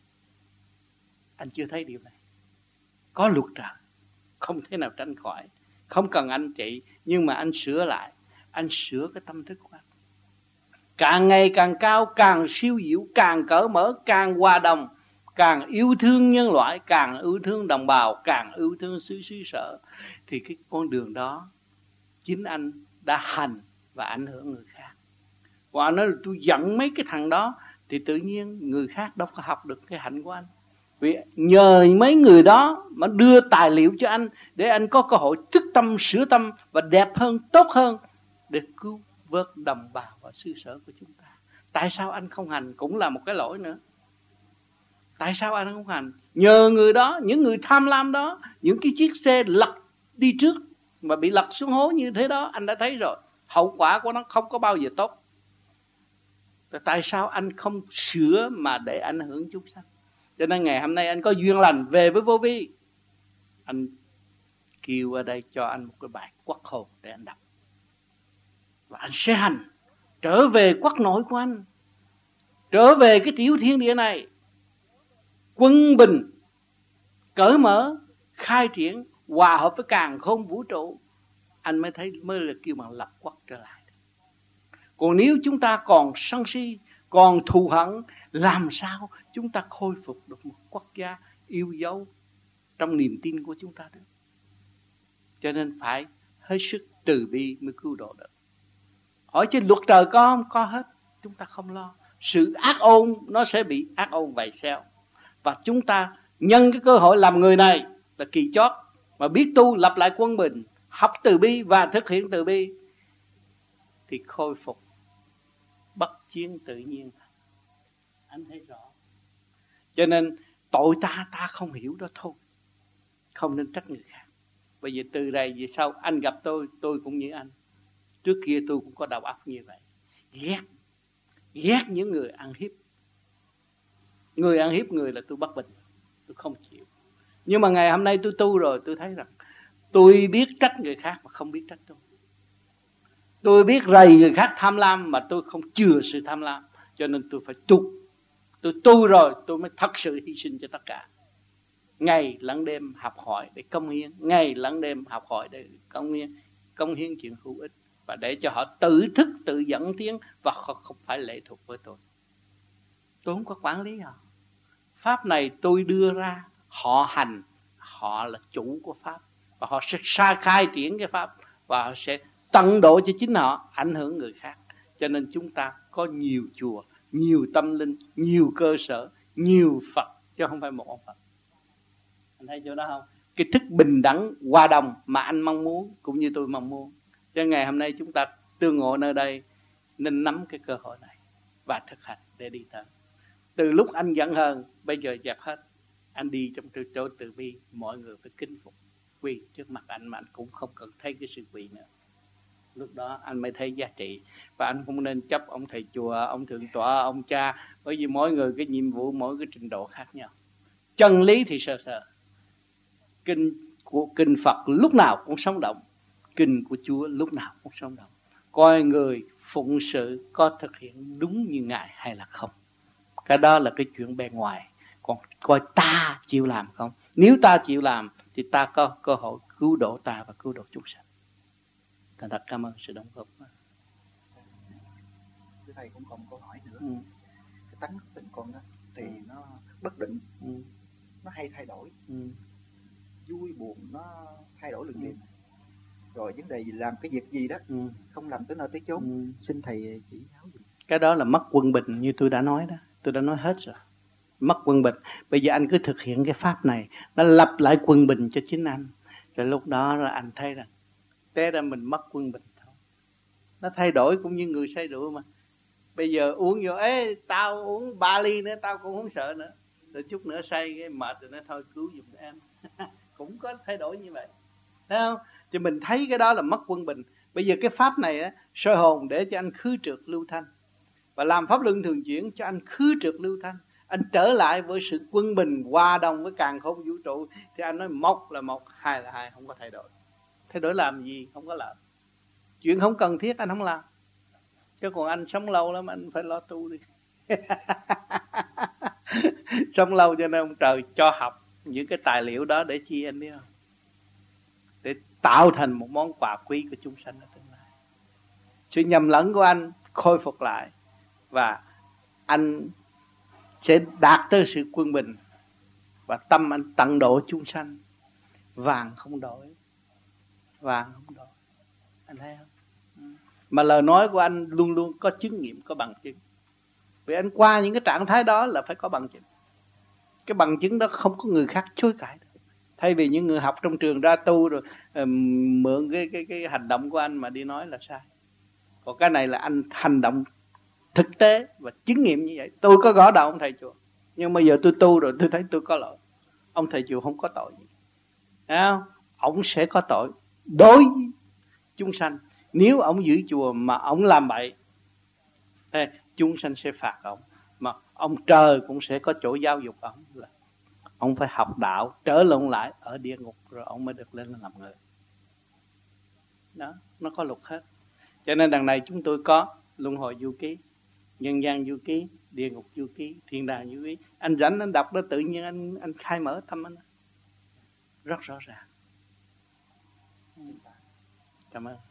Anh chưa thấy điều này. Có luật trời, không thể nào tránh khỏi. Không cần anh trị, nhưng mà anh sửa lại. Anh sửa cái tâm thức của anh. Càng ngày càng cao, càng siêu diệu, càng cởi mở, càng hòa đồng, càng yêu thương nhân loại, càng yêu thương đồng bào, càng yêu thương xứ xứ sở. Thì cái con đường đó chính anh đã hành và ảnh hưởng người khác. Và anh nói là tôi giận mấy cái thằng đó, thì tự nhiên người khác đâu có học được cái hạnh của anh. Vì nhờ mấy người đó mà đưa tài liệu cho anh, để anh có cơ hội thức tâm, sửa tâm và đẹp hơn, tốt hơn, để cứu vớt đồng bào và xứ sở của chúng ta. Tại sao anh không hành cũng là một cái lỗi nữa. Tại sao anh không hành? Nhờ người đó, những người tham lam đó, những cái chiếc xe lật đi trước mà bị lật xuống hố như thế đó, anh đã thấy rồi. Hậu quả của nó không có bao giờ tốt. Tại sao anh không sửa mà để ảnh hưởng chúng sanh? Cho nên ngày hôm nay anh có duyên lành về với Vô Vi, anh kêu ở đây cho anh một cái bài quốc hồn để anh đọc. Và anh sẽ hành, trở về quốc nội của anh, trở về cái tiểu thiên địa này, quân bình, cởi mở, khai triển, hòa hợp với càn khôn vũ trụ. Anh mới thấy, mới là kêu bằng lập quốc trở lại. Còn nếu chúng ta còn sân si, còn thù hận, làm sao chúng ta khôi phục được một quốc gia yêu dấu trong niềm tin của chúng ta được? Cho nên phải hết sức từ bi mới cứu độ được. Hỏi trên luật trời có không? Có hết. Chúng ta không lo. Sự ác ôn nó sẽ bị ác ôn vầy xeo. Và chúng ta nhân cái cơ hội làm người này là kỳ chót, mà biết tu lập lại quân bình, học từ bi và thực hiện từ bi, thì khôi phục bất chiến tự nhiên. Anh thấy rõ. Cho nên tội ta ta không hiểu đó thôi, không nên trách người khác. Bây giờ từ đây về sau anh gặp tôi, tôi cũng như anh. Trước kia tôi cũng có đầu óc như vậy, ghét ghét những người ăn hiếp. Người ăn hiếp người là tôi bất bình, tôi không chịu. Nhưng mà ngày hôm nay tôi tu rồi, tôi thấy rằng tôi biết trách người khác mà không biết trách tôi. Tôi biết rầy người khác tham lam mà tôi không chừa sự tham lam. Cho nên tôi phải tu. Tôi tu rồi tôi mới thật sự hy sinh cho tất cả. Ngày lẫn đêm học hỏi để công hiến, ngày lẫn đêm học hỏi để công hiến, công hiến chuyện hữu ích, và để cho họ tự thức, tự dẫn tiến, và họ không phải lệ thuộc với tôi. Tôi không có quản lý họ. Pháp này tôi đưa ra, họ hành, họ là chủ của Pháp, và họ sẽ sai khai triển cái Pháp, và họ sẽ tận độ cho chính họ, ảnh hưởng người khác. Cho nên chúng ta có nhiều chùa, nhiều tâm linh, nhiều cơ sở, nhiều Phật, chứ không phải một ông Phật. Anh thấy chỗ đó không? Cái thức bình đẳng, hòa đồng mà anh mong muốn, cũng như tôi mong muốn. Cho ngày hôm nay chúng ta tương ngộ nơi đây, nên nắm cái cơ hội này và thực hành để đi tới. Từ lúc anh giận hờn, bây giờ dẹp hết. Anh đi trong chỗ từ bi, mọi người phải kính phục, quỳ trước mặt anh, mà anh cũng không cần thấy cái sự quỳ nữa. Lúc đó anh mới thấy giá trị. Và anh không nên chấp ông thầy chùa, ông thượng tọa, ông cha, bởi vì mỗi người cái nhiệm vụ, mỗi cái trình độ khác nhau. Chân lý thì sơ sơ. Kinh của kinh Phật lúc nào cũng sống động, kinh của Chúa lúc nào cũng sống động. Coi người phụng sự có thực hiện đúng như Ngài hay là không. Cái đó là cái chuyện bề ngoài. Còn coi ta chịu làm không. Nếu ta chịu làm thì ta có cơ hội cứu độ ta và cứu độ chúng sanh. Thành thật cảm ơn sự đóng góp. Thưa Thầy cũng còn câu hỏi nữa. Ừ. Cái tánh của tình con đó thì ừ. nó bất định, ừ. nó hay thay đổi, ừ. vui buồn nó thay đổi liền liền. Ừ. Rồi vấn đề gì làm cái việc gì đó ừ. không làm tới nơi tới chốn, ừ. xin Thầy chỉ giáo dùm. Cái đó là mất quân bình, như tôi đã nói đó. Tôi đã nói hết rồi. Mất quân bình. Bây giờ anh cứ thực hiện cái pháp này, nó lập lại quân bình cho chính anh. Rồi lúc đó là anh thấy rằng té ra mình mất quân bình thôi. Nó thay đổi cũng như người say rượu mà. Bây giờ uống vô, ê tao uống ba ly nữa tao cũng không sợ nữa. Rồi chút nữa say cái mệt rồi nó thôi cứu giùm em. Cũng có thay đổi như vậy. Thấy không? Thì mình thấy cái đó là mất quân bình. Bây giờ cái pháp này á, soi hồn để cho anh khứ trượt lưu thanh. Và làm pháp luân thường chuyển cho anh khứ trượt lưu thanh. Anh trở lại với sự quân bình, hòa đồng với càn khôn vũ trụ. Thì anh nói một là một, hai là hai, không có thay đổi. Thay đổi làm gì? Không có lợi. Chuyện không cần thiết anh không làm. Chứ còn anh sống lâu lắm, anh phải lo tu đi. Sống lâu cho nên ông trời cho học những cái tài liệu đó để chi anh biết không? Để tạo thành một món quà quý của chúng sanh ở tương lai. Sự nhầm lẫn của anh khôi phục lại, và anh sẽ đạt tới sự quân bình, và tâm anh tận độ chúng sanh. Vàng không đổi, vàng không đổi. Anh thấy không? Mà lời nói của anh luôn luôn có chứng nghiệm, có bằng chứng. Vì anh qua những cái trạng thái đó là phải có bằng chứng. Cái bằng chứng đó không có người khác chối cãi được. Thay vì những người học trong trường ra tu rồi um, mượn cái, cái, cái hành động của anh mà đi nói là sai. Còn cái này là anh hành động thực tế và chứng nghiệm như vậy. Tôi có gõ đầu ông thầy chùa, nhưng bây giờ tôi tu rồi tôi thấy tôi có lỗi. Ông thầy chùa không có tội gì. Thấy không? Ông sẽ có tội đối với chúng sanh. Nếu ông giữ chùa mà ông làm bậy, chúng sanh sẽ phạt ông. Mà ông trời cũng sẽ có chỗ giáo dục ông, là ông phải học đạo, trở lộn lại ở địa ngục rồi ông mới được lên làm người. Đó, nó có luật hết. Cho nên đằng này chúng tôi có luân hồi du ký, nhân gian du ký, địa ngục du ký, thiên đàng du ký. Anh rảnh anh đọc đó tự nhiên anh anh khai mở tâm anh. Rất rõ ràng. Cảm ơn.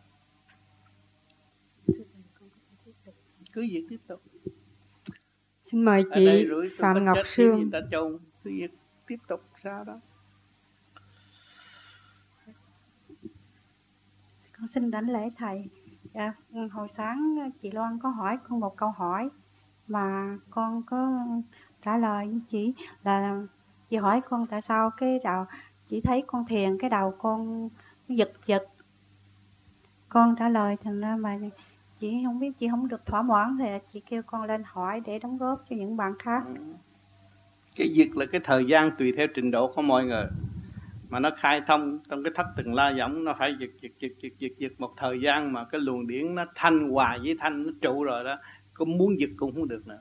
Cứ việc tiếp tục. Xin mời chị Phạm Ngọc Sương. Ta chồng, cứ việc tiếp tục sao đó. Con xin đảnh lễ thầy. À, hồi sáng chị Loan có hỏi con một câu hỏi mà con có trả lời với chị, là chị hỏi con tại sao cái đầu chị thấy con thiền cái đầu con giật giật. Con trả lời thành ra mà chị không biết, chị không được thỏa mãn thì chị kêu con lên hỏi để đóng góp cho những bạn khác. Ừ. Cái việc là cái thời gian tùy theo trình độ của mọi người, mà nó khai thông trong cái thất từng la võng, nó phải giật giật giật giật giật giật một thời gian mà cái luồng điển nó thanh hòa với thanh nó trụ rồi đó, có muốn giật cũng không được nữa.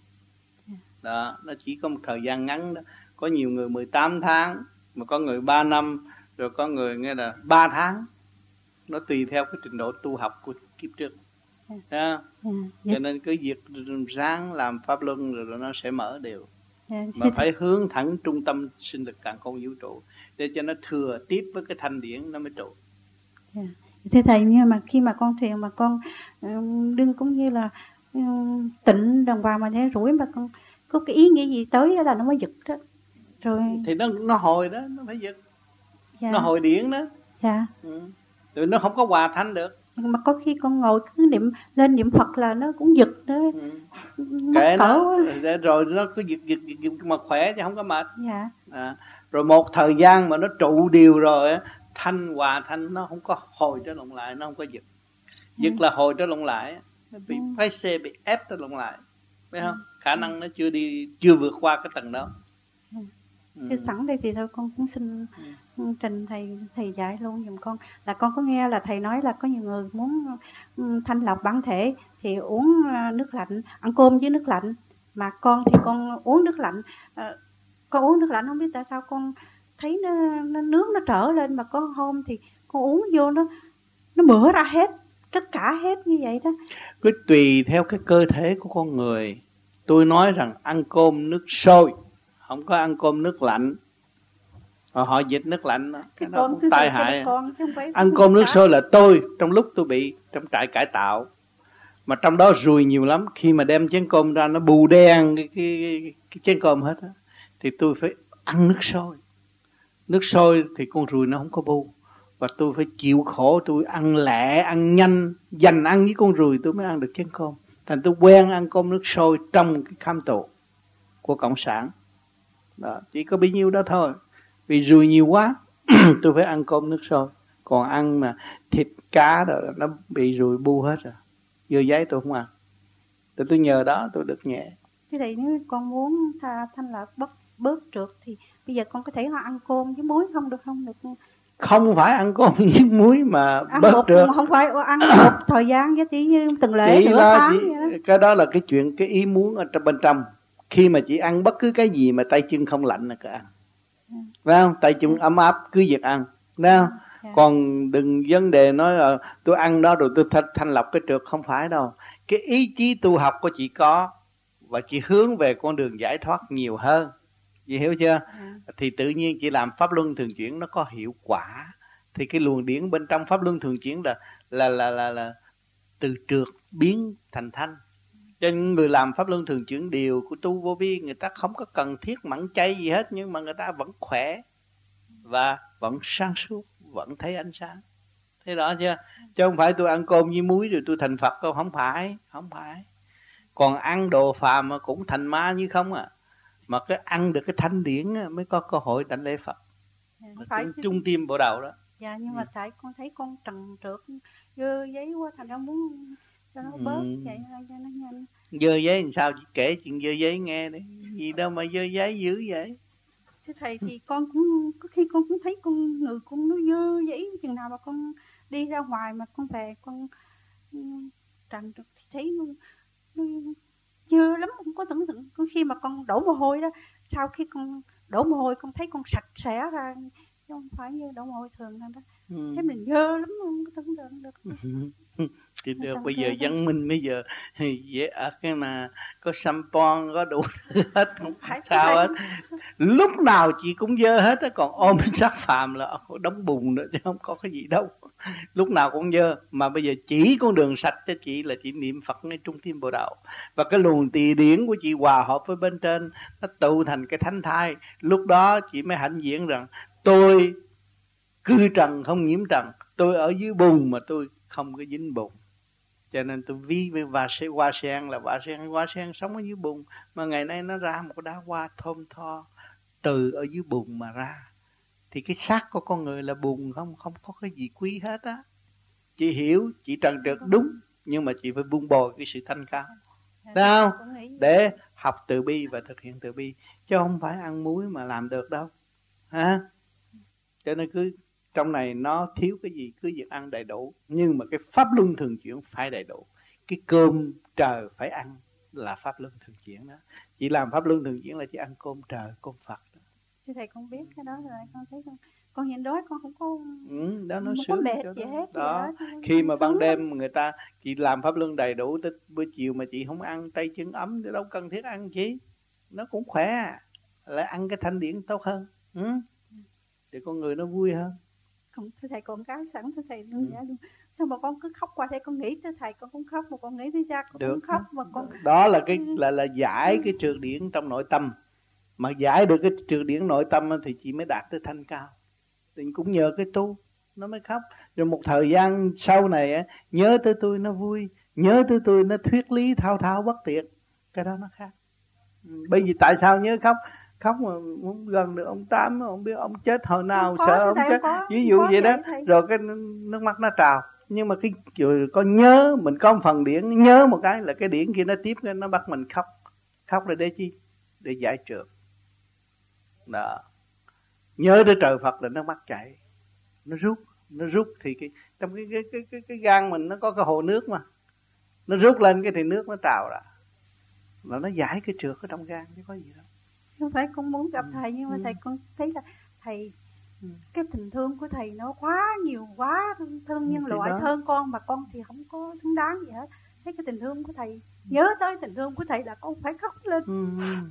Đó, nó chỉ có một thời gian ngắn đó. Có nhiều người mười tám tháng, mà có người ba năm, rồi có người nghe là ba tháng. Nó tùy theo cái trình độ tu học của kiếp trước. Yeah. Yeah. Cho nên cứ việc ráng làm pháp luân rồi nó sẽ mở đều. Yeah. Mà phải hướng thẳng trung tâm sinh lực càn khôn vũ trụ để cho nó thừa tiếp với cái thanh điển nó mới trụ. Yeah. Thưa thầy, nhưng mà khi mà con thiền mà con um, đừng cũng như là um, tịnh đồng vào mà để rủi mà con có cái ý nghĩa gì tới là nó mới giật đó. Rồi thì nó nó hồi đó, nó phải giật. Yeah. Nó hồi điển đó. Dạ. Ừ. Rồi nó không có hòa thanh được. Nhưng mà có khi con ngồi cứ niệm lên niệm Phật là nó cũng giật đó. Ừ. Kệ nó, rồi nó cứ giật, giật giật giật mà khỏe chứ không có mệt. Dạ. À, rồi một thời gian mà nó trụ điều rồi thanh hòa thanh nó không có hồi trở lộn lại, nó không có giật. Giật ừ. là hồi trở lộn lại, nó bị phái xe, bị ép trở lộn lại, phải không? Ừ. Khả năng nó chưa đi, chưa vượt qua cái tầng đó. Ừ. Chứ sẵn đây thì thôi con cũng xin ừ. trình thầy thầy dạy luôn giùm con. Là con có nghe là thầy nói là có nhiều người muốn thanh lọc bản thể thì uống nước lạnh, ăn cơm với nước lạnh. Mà con thì con uống nước lạnh, à, con uống nước lạnh không biết tại sao con thấy nó, nó nước nó trở lên, mà có hôm thì con uống vô nó nó mửa ra hết, tất cả hết như vậy đó. Cứ tùy theo cái cơ thể của con người. Tôi nói rằng ăn cơm nước sôi, không có ăn cơm nước lạnh. Họ, họ dịch nước lạnh đó, cái đó cũng tai hại. Ăn cơm nước sôi là tôi, trong lúc tôi bị trong trại cải tạo, mà trong đó ruồi nhiều lắm. Khi mà đem chén cơm ra nó bù đen cái, cái, cái chén cơm hết đó, thì tôi phải ăn nước sôi. Nước sôi thì con ruồi nó không có bu, và tôi phải chịu khổ, tôi ăn lẹ, ăn nhanh, dành ăn với con ruồi tôi mới ăn được chén cơm. Thành tôi quen ăn cơm nước sôi trong cái kham tù của Cộng sản. Đó, chỉ có bấy nhiêu đó thôi. Vì ruồi nhiều quá tôi phải ăn cơm nước sôi. Còn ăn mà thịt cá rồi nó bị ruồi bu hết rồi. Dưa giấy tôi không ăn. Tôi, tôi nhờ đó tôi được nhẹ. Thế thì nếu con muốn tha, thanh lọc bớt, bớt trượt thì bây giờ con có thể ăn cơm với muối không được không? Được. Không phải ăn cơm với muối mà ăn bớt một, trượt. Không phải ăn một thời gian với tí như từng lễ chỉ nửa đó, tháng chỉ, vậy đó. Cái đó là cái chuyện, cái ý muốn ở trong bên trong. Khi mà chị ăn bất cứ cái gì mà tay chân không lạnh là cứ ăn. Ừ. Phải không? Tay chân ấm áp cứ việc ăn. Phải không? Ừ. Còn đừng vấn đề nói là tôi ăn đó rồi tôi thanh, thanh lọc cái trượt, không phải đâu. Cái ý chí tu học của chị có, và chị hướng về con đường giải thoát nhiều hơn. Chị hiểu chưa? Ừ. Thì tự nhiên chị làm pháp luân thường chuyển nó có hiệu quả. Thì cái luồng điển bên trong pháp luân thường chuyển là là là là, là từ trượt biến thành thanh. Cho nên người làm pháp luân thường chuyển điều của tu vô vi, người ta không có cần thiết mặn chay gì hết, nhưng mà người ta vẫn khỏe và vẫn sáng suốt, vẫn thấy ánh sáng. Thế đó chưa? Chứ không phải tôi ăn cơm với muối rồi tôi thành Phật đâu, không phải, không phải. Còn ăn đồ phàm mà cũng thành ma như không à. Mà cái ăn được cái thanh điển mới có cơ hội đảnh lễ Phật. Phải trung tim bộ đầu đó. Dạ, nhưng mà ừ. tại con thấy con trần trượt dơ giấy quá, thành ra muốn cho nó bớt ừ. vậy cho nó nhanh. Dơ giấy làm sao? Chị kể chuyện dơ giấy nghe đi. Gì đâu mà dơ giấy dữ vậy? Thưa thầy, thì con cũng có khi con cũng thấy con người con nó dơ giấy, chừng nào mà con đi ra ngoài mà con về con trần trượt thì thấy nó, nó dơ lắm, không có tưởng tượng. Có khi mà con đổ mồ hôi đó, sau khi con đổ mồ hôi con thấy con sạch sẽ ra, chứ không phải như đổ mồ hôi thường đâu đó. Ừ. Thế mình dơ lắm, không có tưởng tượng được. Thì được, bây giờ văn minh bây giờ dễ ở cái mà có sampon, có đủ hết, không phải sao hết. Lúc nào chị cũng dơ hết á, còn ôm sắc phàm là đóng bùn nữa chứ không có cái gì đâu. Lúc nào cũng dơ, mà bây giờ chỉ con đường sạch cho chị là chị niệm Phật ngay trung tim bộ đạo. Và cái luồng tỳ điển của chị hòa hợp với bên trên, nó tụ thành cái thánh thai. Lúc đó chị mới hãnh diện rằng tôi cư trần không nhiễm trần, tôi ở dưới bùn mà tôi không có dính bùn. Cho nên tôi ví với hoa sen, hoa sen là hoa sen, hoa sen sống ở dưới bùn, mà ngày nay nó ra một đóa hoa thơm tho từ ở dưới bùn mà ra. Thì cái xác của con người là bùn không, không có cái gì quý hết á. Chị hiểu, chị trần trượt đúng, Nhưng mà chị phải buông bồi cái sự thanh cao. Thấy không? Để học từ bi và thực hiện từ bi. Chứ không phải ăn muối mà làm được đâu. Ha? Cho nên cứ trong này nó thiếu cái gì cứ việc ăn đầy đủ. Nhưng mà cái pháp luân thường chuyển phải đầy đủ. Cái cơm trời phải ăn là pháp luân thường chuyển đó. Chị làm pháp luân thường chuyển là chị ăn cơm trời, cơm Phật đó. Thưa thầy con biết cái đó rồi, con thấy con con hiện đói con không có ừ, đó nó không sướng có mệt đó. gì hết. Đó. Đó. Khi mà ban đêm người ta chị làm pháp luân đầy đủ tới buổi chiều mà chị không ăn tay chân ấm thì đâu cần thiết ăn chi. Nó cũng khỏe à. Lại ăn cái thanh điển tốt hơn. Ừ? Thì con người nó vui hơn. Còn thưa thầy còn cái sẵn thưa thầy luôn vậy luôn. Sao mà con cứ khóc qua đây, con nghĩ tới thầy con cũng khóc, mà con nghĩ tới cha con Được. cũng khóc, mà con đó là cái là là giải cái trượt điển trong nội tâm. Mà giải được cái trượt điển nội tâm thì chị mới đạt tới thanh cao. Thì cũng nhờ cái tu nó mới khóc. Rồi một thời gian sau này á, nhớ tới tôi nó vui, nhớ tới tôi nó thuyết lý thao thao bất tuyệt. Cái đó nó khác. Bởi vì tại sao nhớ khóc? Khóc mà không gần được ông Tám, ông biết ông chết hồi nào, có, sợ ông chết. Có, ví dụ vậy đó. Thầy. Rồi cái nước mắt nó trào. Nhưng mà cái rồi có nhớ, mình có một phần điển, nhớ một cái là cái điển kia nó tiếp nó bắt mình khóc. Khóc là để chi? Để giải trượt. Đó. Nhớ tới trời Phật là nó mắt chảy. Nó rút, nó rút thì cái trong cái cái cái cái, cái gan mình nó có cái hồ nước mà. Nó rút lên cái thì nước nó trào ra. Là nó giải cái trượt ở trong gan chứ có gì đâu. Không phải con muốn gặp thầy, nhưng mà ừ. thầy con thấy là thầy ừ. cái tình thương của thầy nó quá nhiều, quá thương, thương nhân loại, đó. thương con mà con thì không có xứng đáng gì hết. Thấy cái tình thương của thầy, nhớ tới tình thương của thầy là con phải khóc lên. ừ.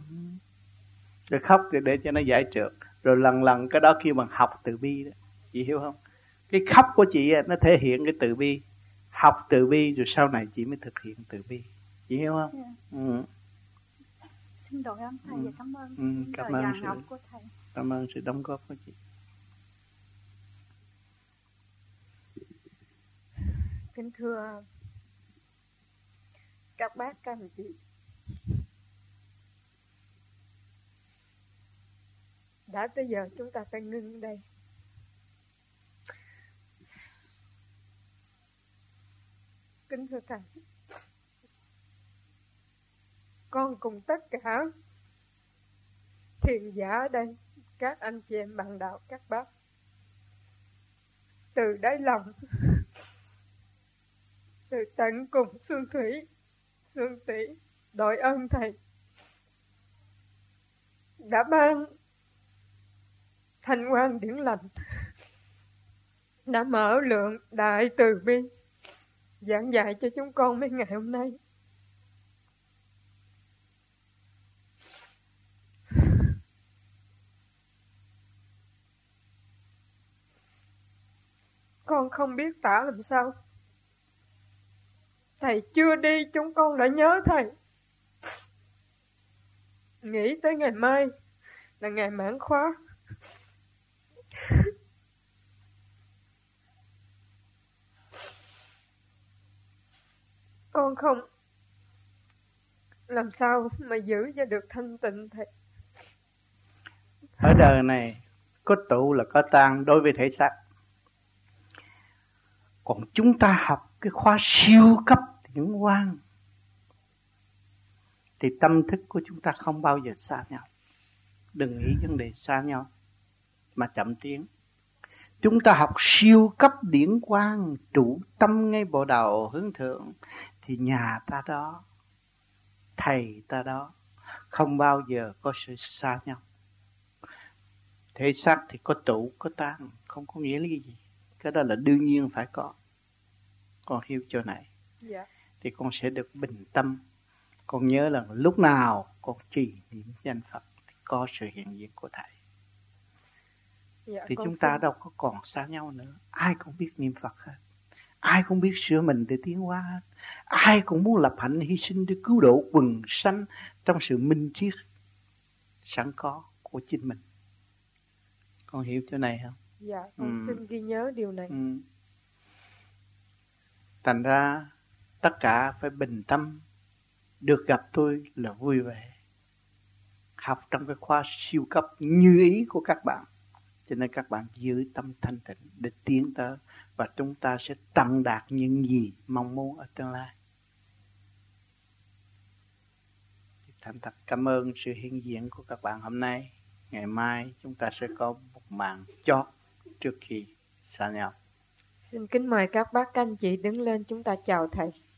Rồi khóc thì để cho nó giải trượt. Rồi lần lần cái đó kêu bằng học từ bi đó. Chị hiểu không? Cái khóc của chị nó thể hiện cái từ bi. Học từ bi rồi sau này chị mới thực hiện từ bi. Chị hiểu không? Yeah. Ừ. Xin đội ơn thầy ừ. và cảm ơn ừ. Cảm lời ơn giảng sự, học của thầy. Cảm ơn sự đóng góp của chị. Kính thưa các bác, các anh chị, đã tới giờ chúng ta phải ngưng đây. Kính thưa thầy, con cùng tất cả thiền giả ở đây, các anh chị em bạn đạo, các bác, từ đáy lòng, từ tận cùng xương thủy, xương tủy, đội ơn thầy đã ban thanh quan điển lành, đã mở lượng đại từ bi giảng dạy cho chúng con mấy ngày hôm nay. Con không biết tả làm sao. Thầy chưa đi chúng con đã nhớ thầy. Nghĩ tới ngày mai là ngày mãn khóa. Con không làm sao mà giữ cho được thanh tịnh thầy. Ở đời này có tụ là có tan đối với thể xác. Còn chúng ta học cái khóa siêu cấp điển quang thì tâm thức của chúng ta không bao giờ xa nhau. Đừng nghĩ vấn đề xa nhau mà chậm tiến. Chúng ta học siêu cấp điển quang, trụ tâm ngay bộ đầu hướng thượng, thì nhà ta đó, thầy ta đó, không bao giờ có sự xa nhau. Thể xác thì có trụ, có tan, không có nghĩa là cái gì. Cái đó là đương nhiên phải có. Con hiểu chỗ này. Dạ. Thì con sẽ được bình tâm. Con nhớ là lúc nào con trì niệm danh Phật thì có sự hiện diện của thầy. Dạ, thì chúng xin... ta đâu có còn xa nhau nữa. Ai cũng biết niệm Phật hết. Ai cũng biết sửa mình để tiến hóa hết. Ai cũng muốn lập hạnh hy sinh để cứu độ quần sanh trong sự minh triết sẵn có của chính mình. Con hiểu chỗ này không? Dạ, con ừ. xin ghi nhớ điều này. Ừ. Thành ra tất cả phải bình tâm. Được gặp tôi là vui vẻ. Học trong cái khóa siêu cấp như ý của các bạn. Cho nên các bạn giữ tâm thanh tịnh để tiến tới, và chúng ta sẽ tận đạt những gì mong muốn ở tương lai. Thành thật cảm ơn sự hiện diện của các bạn hôm nay. Ngày mai chúng ta sẽ có một màn chót trước khi xa nhau. Xin kính mời các bác các anh chị đứng lên, chúng ta chào thầy.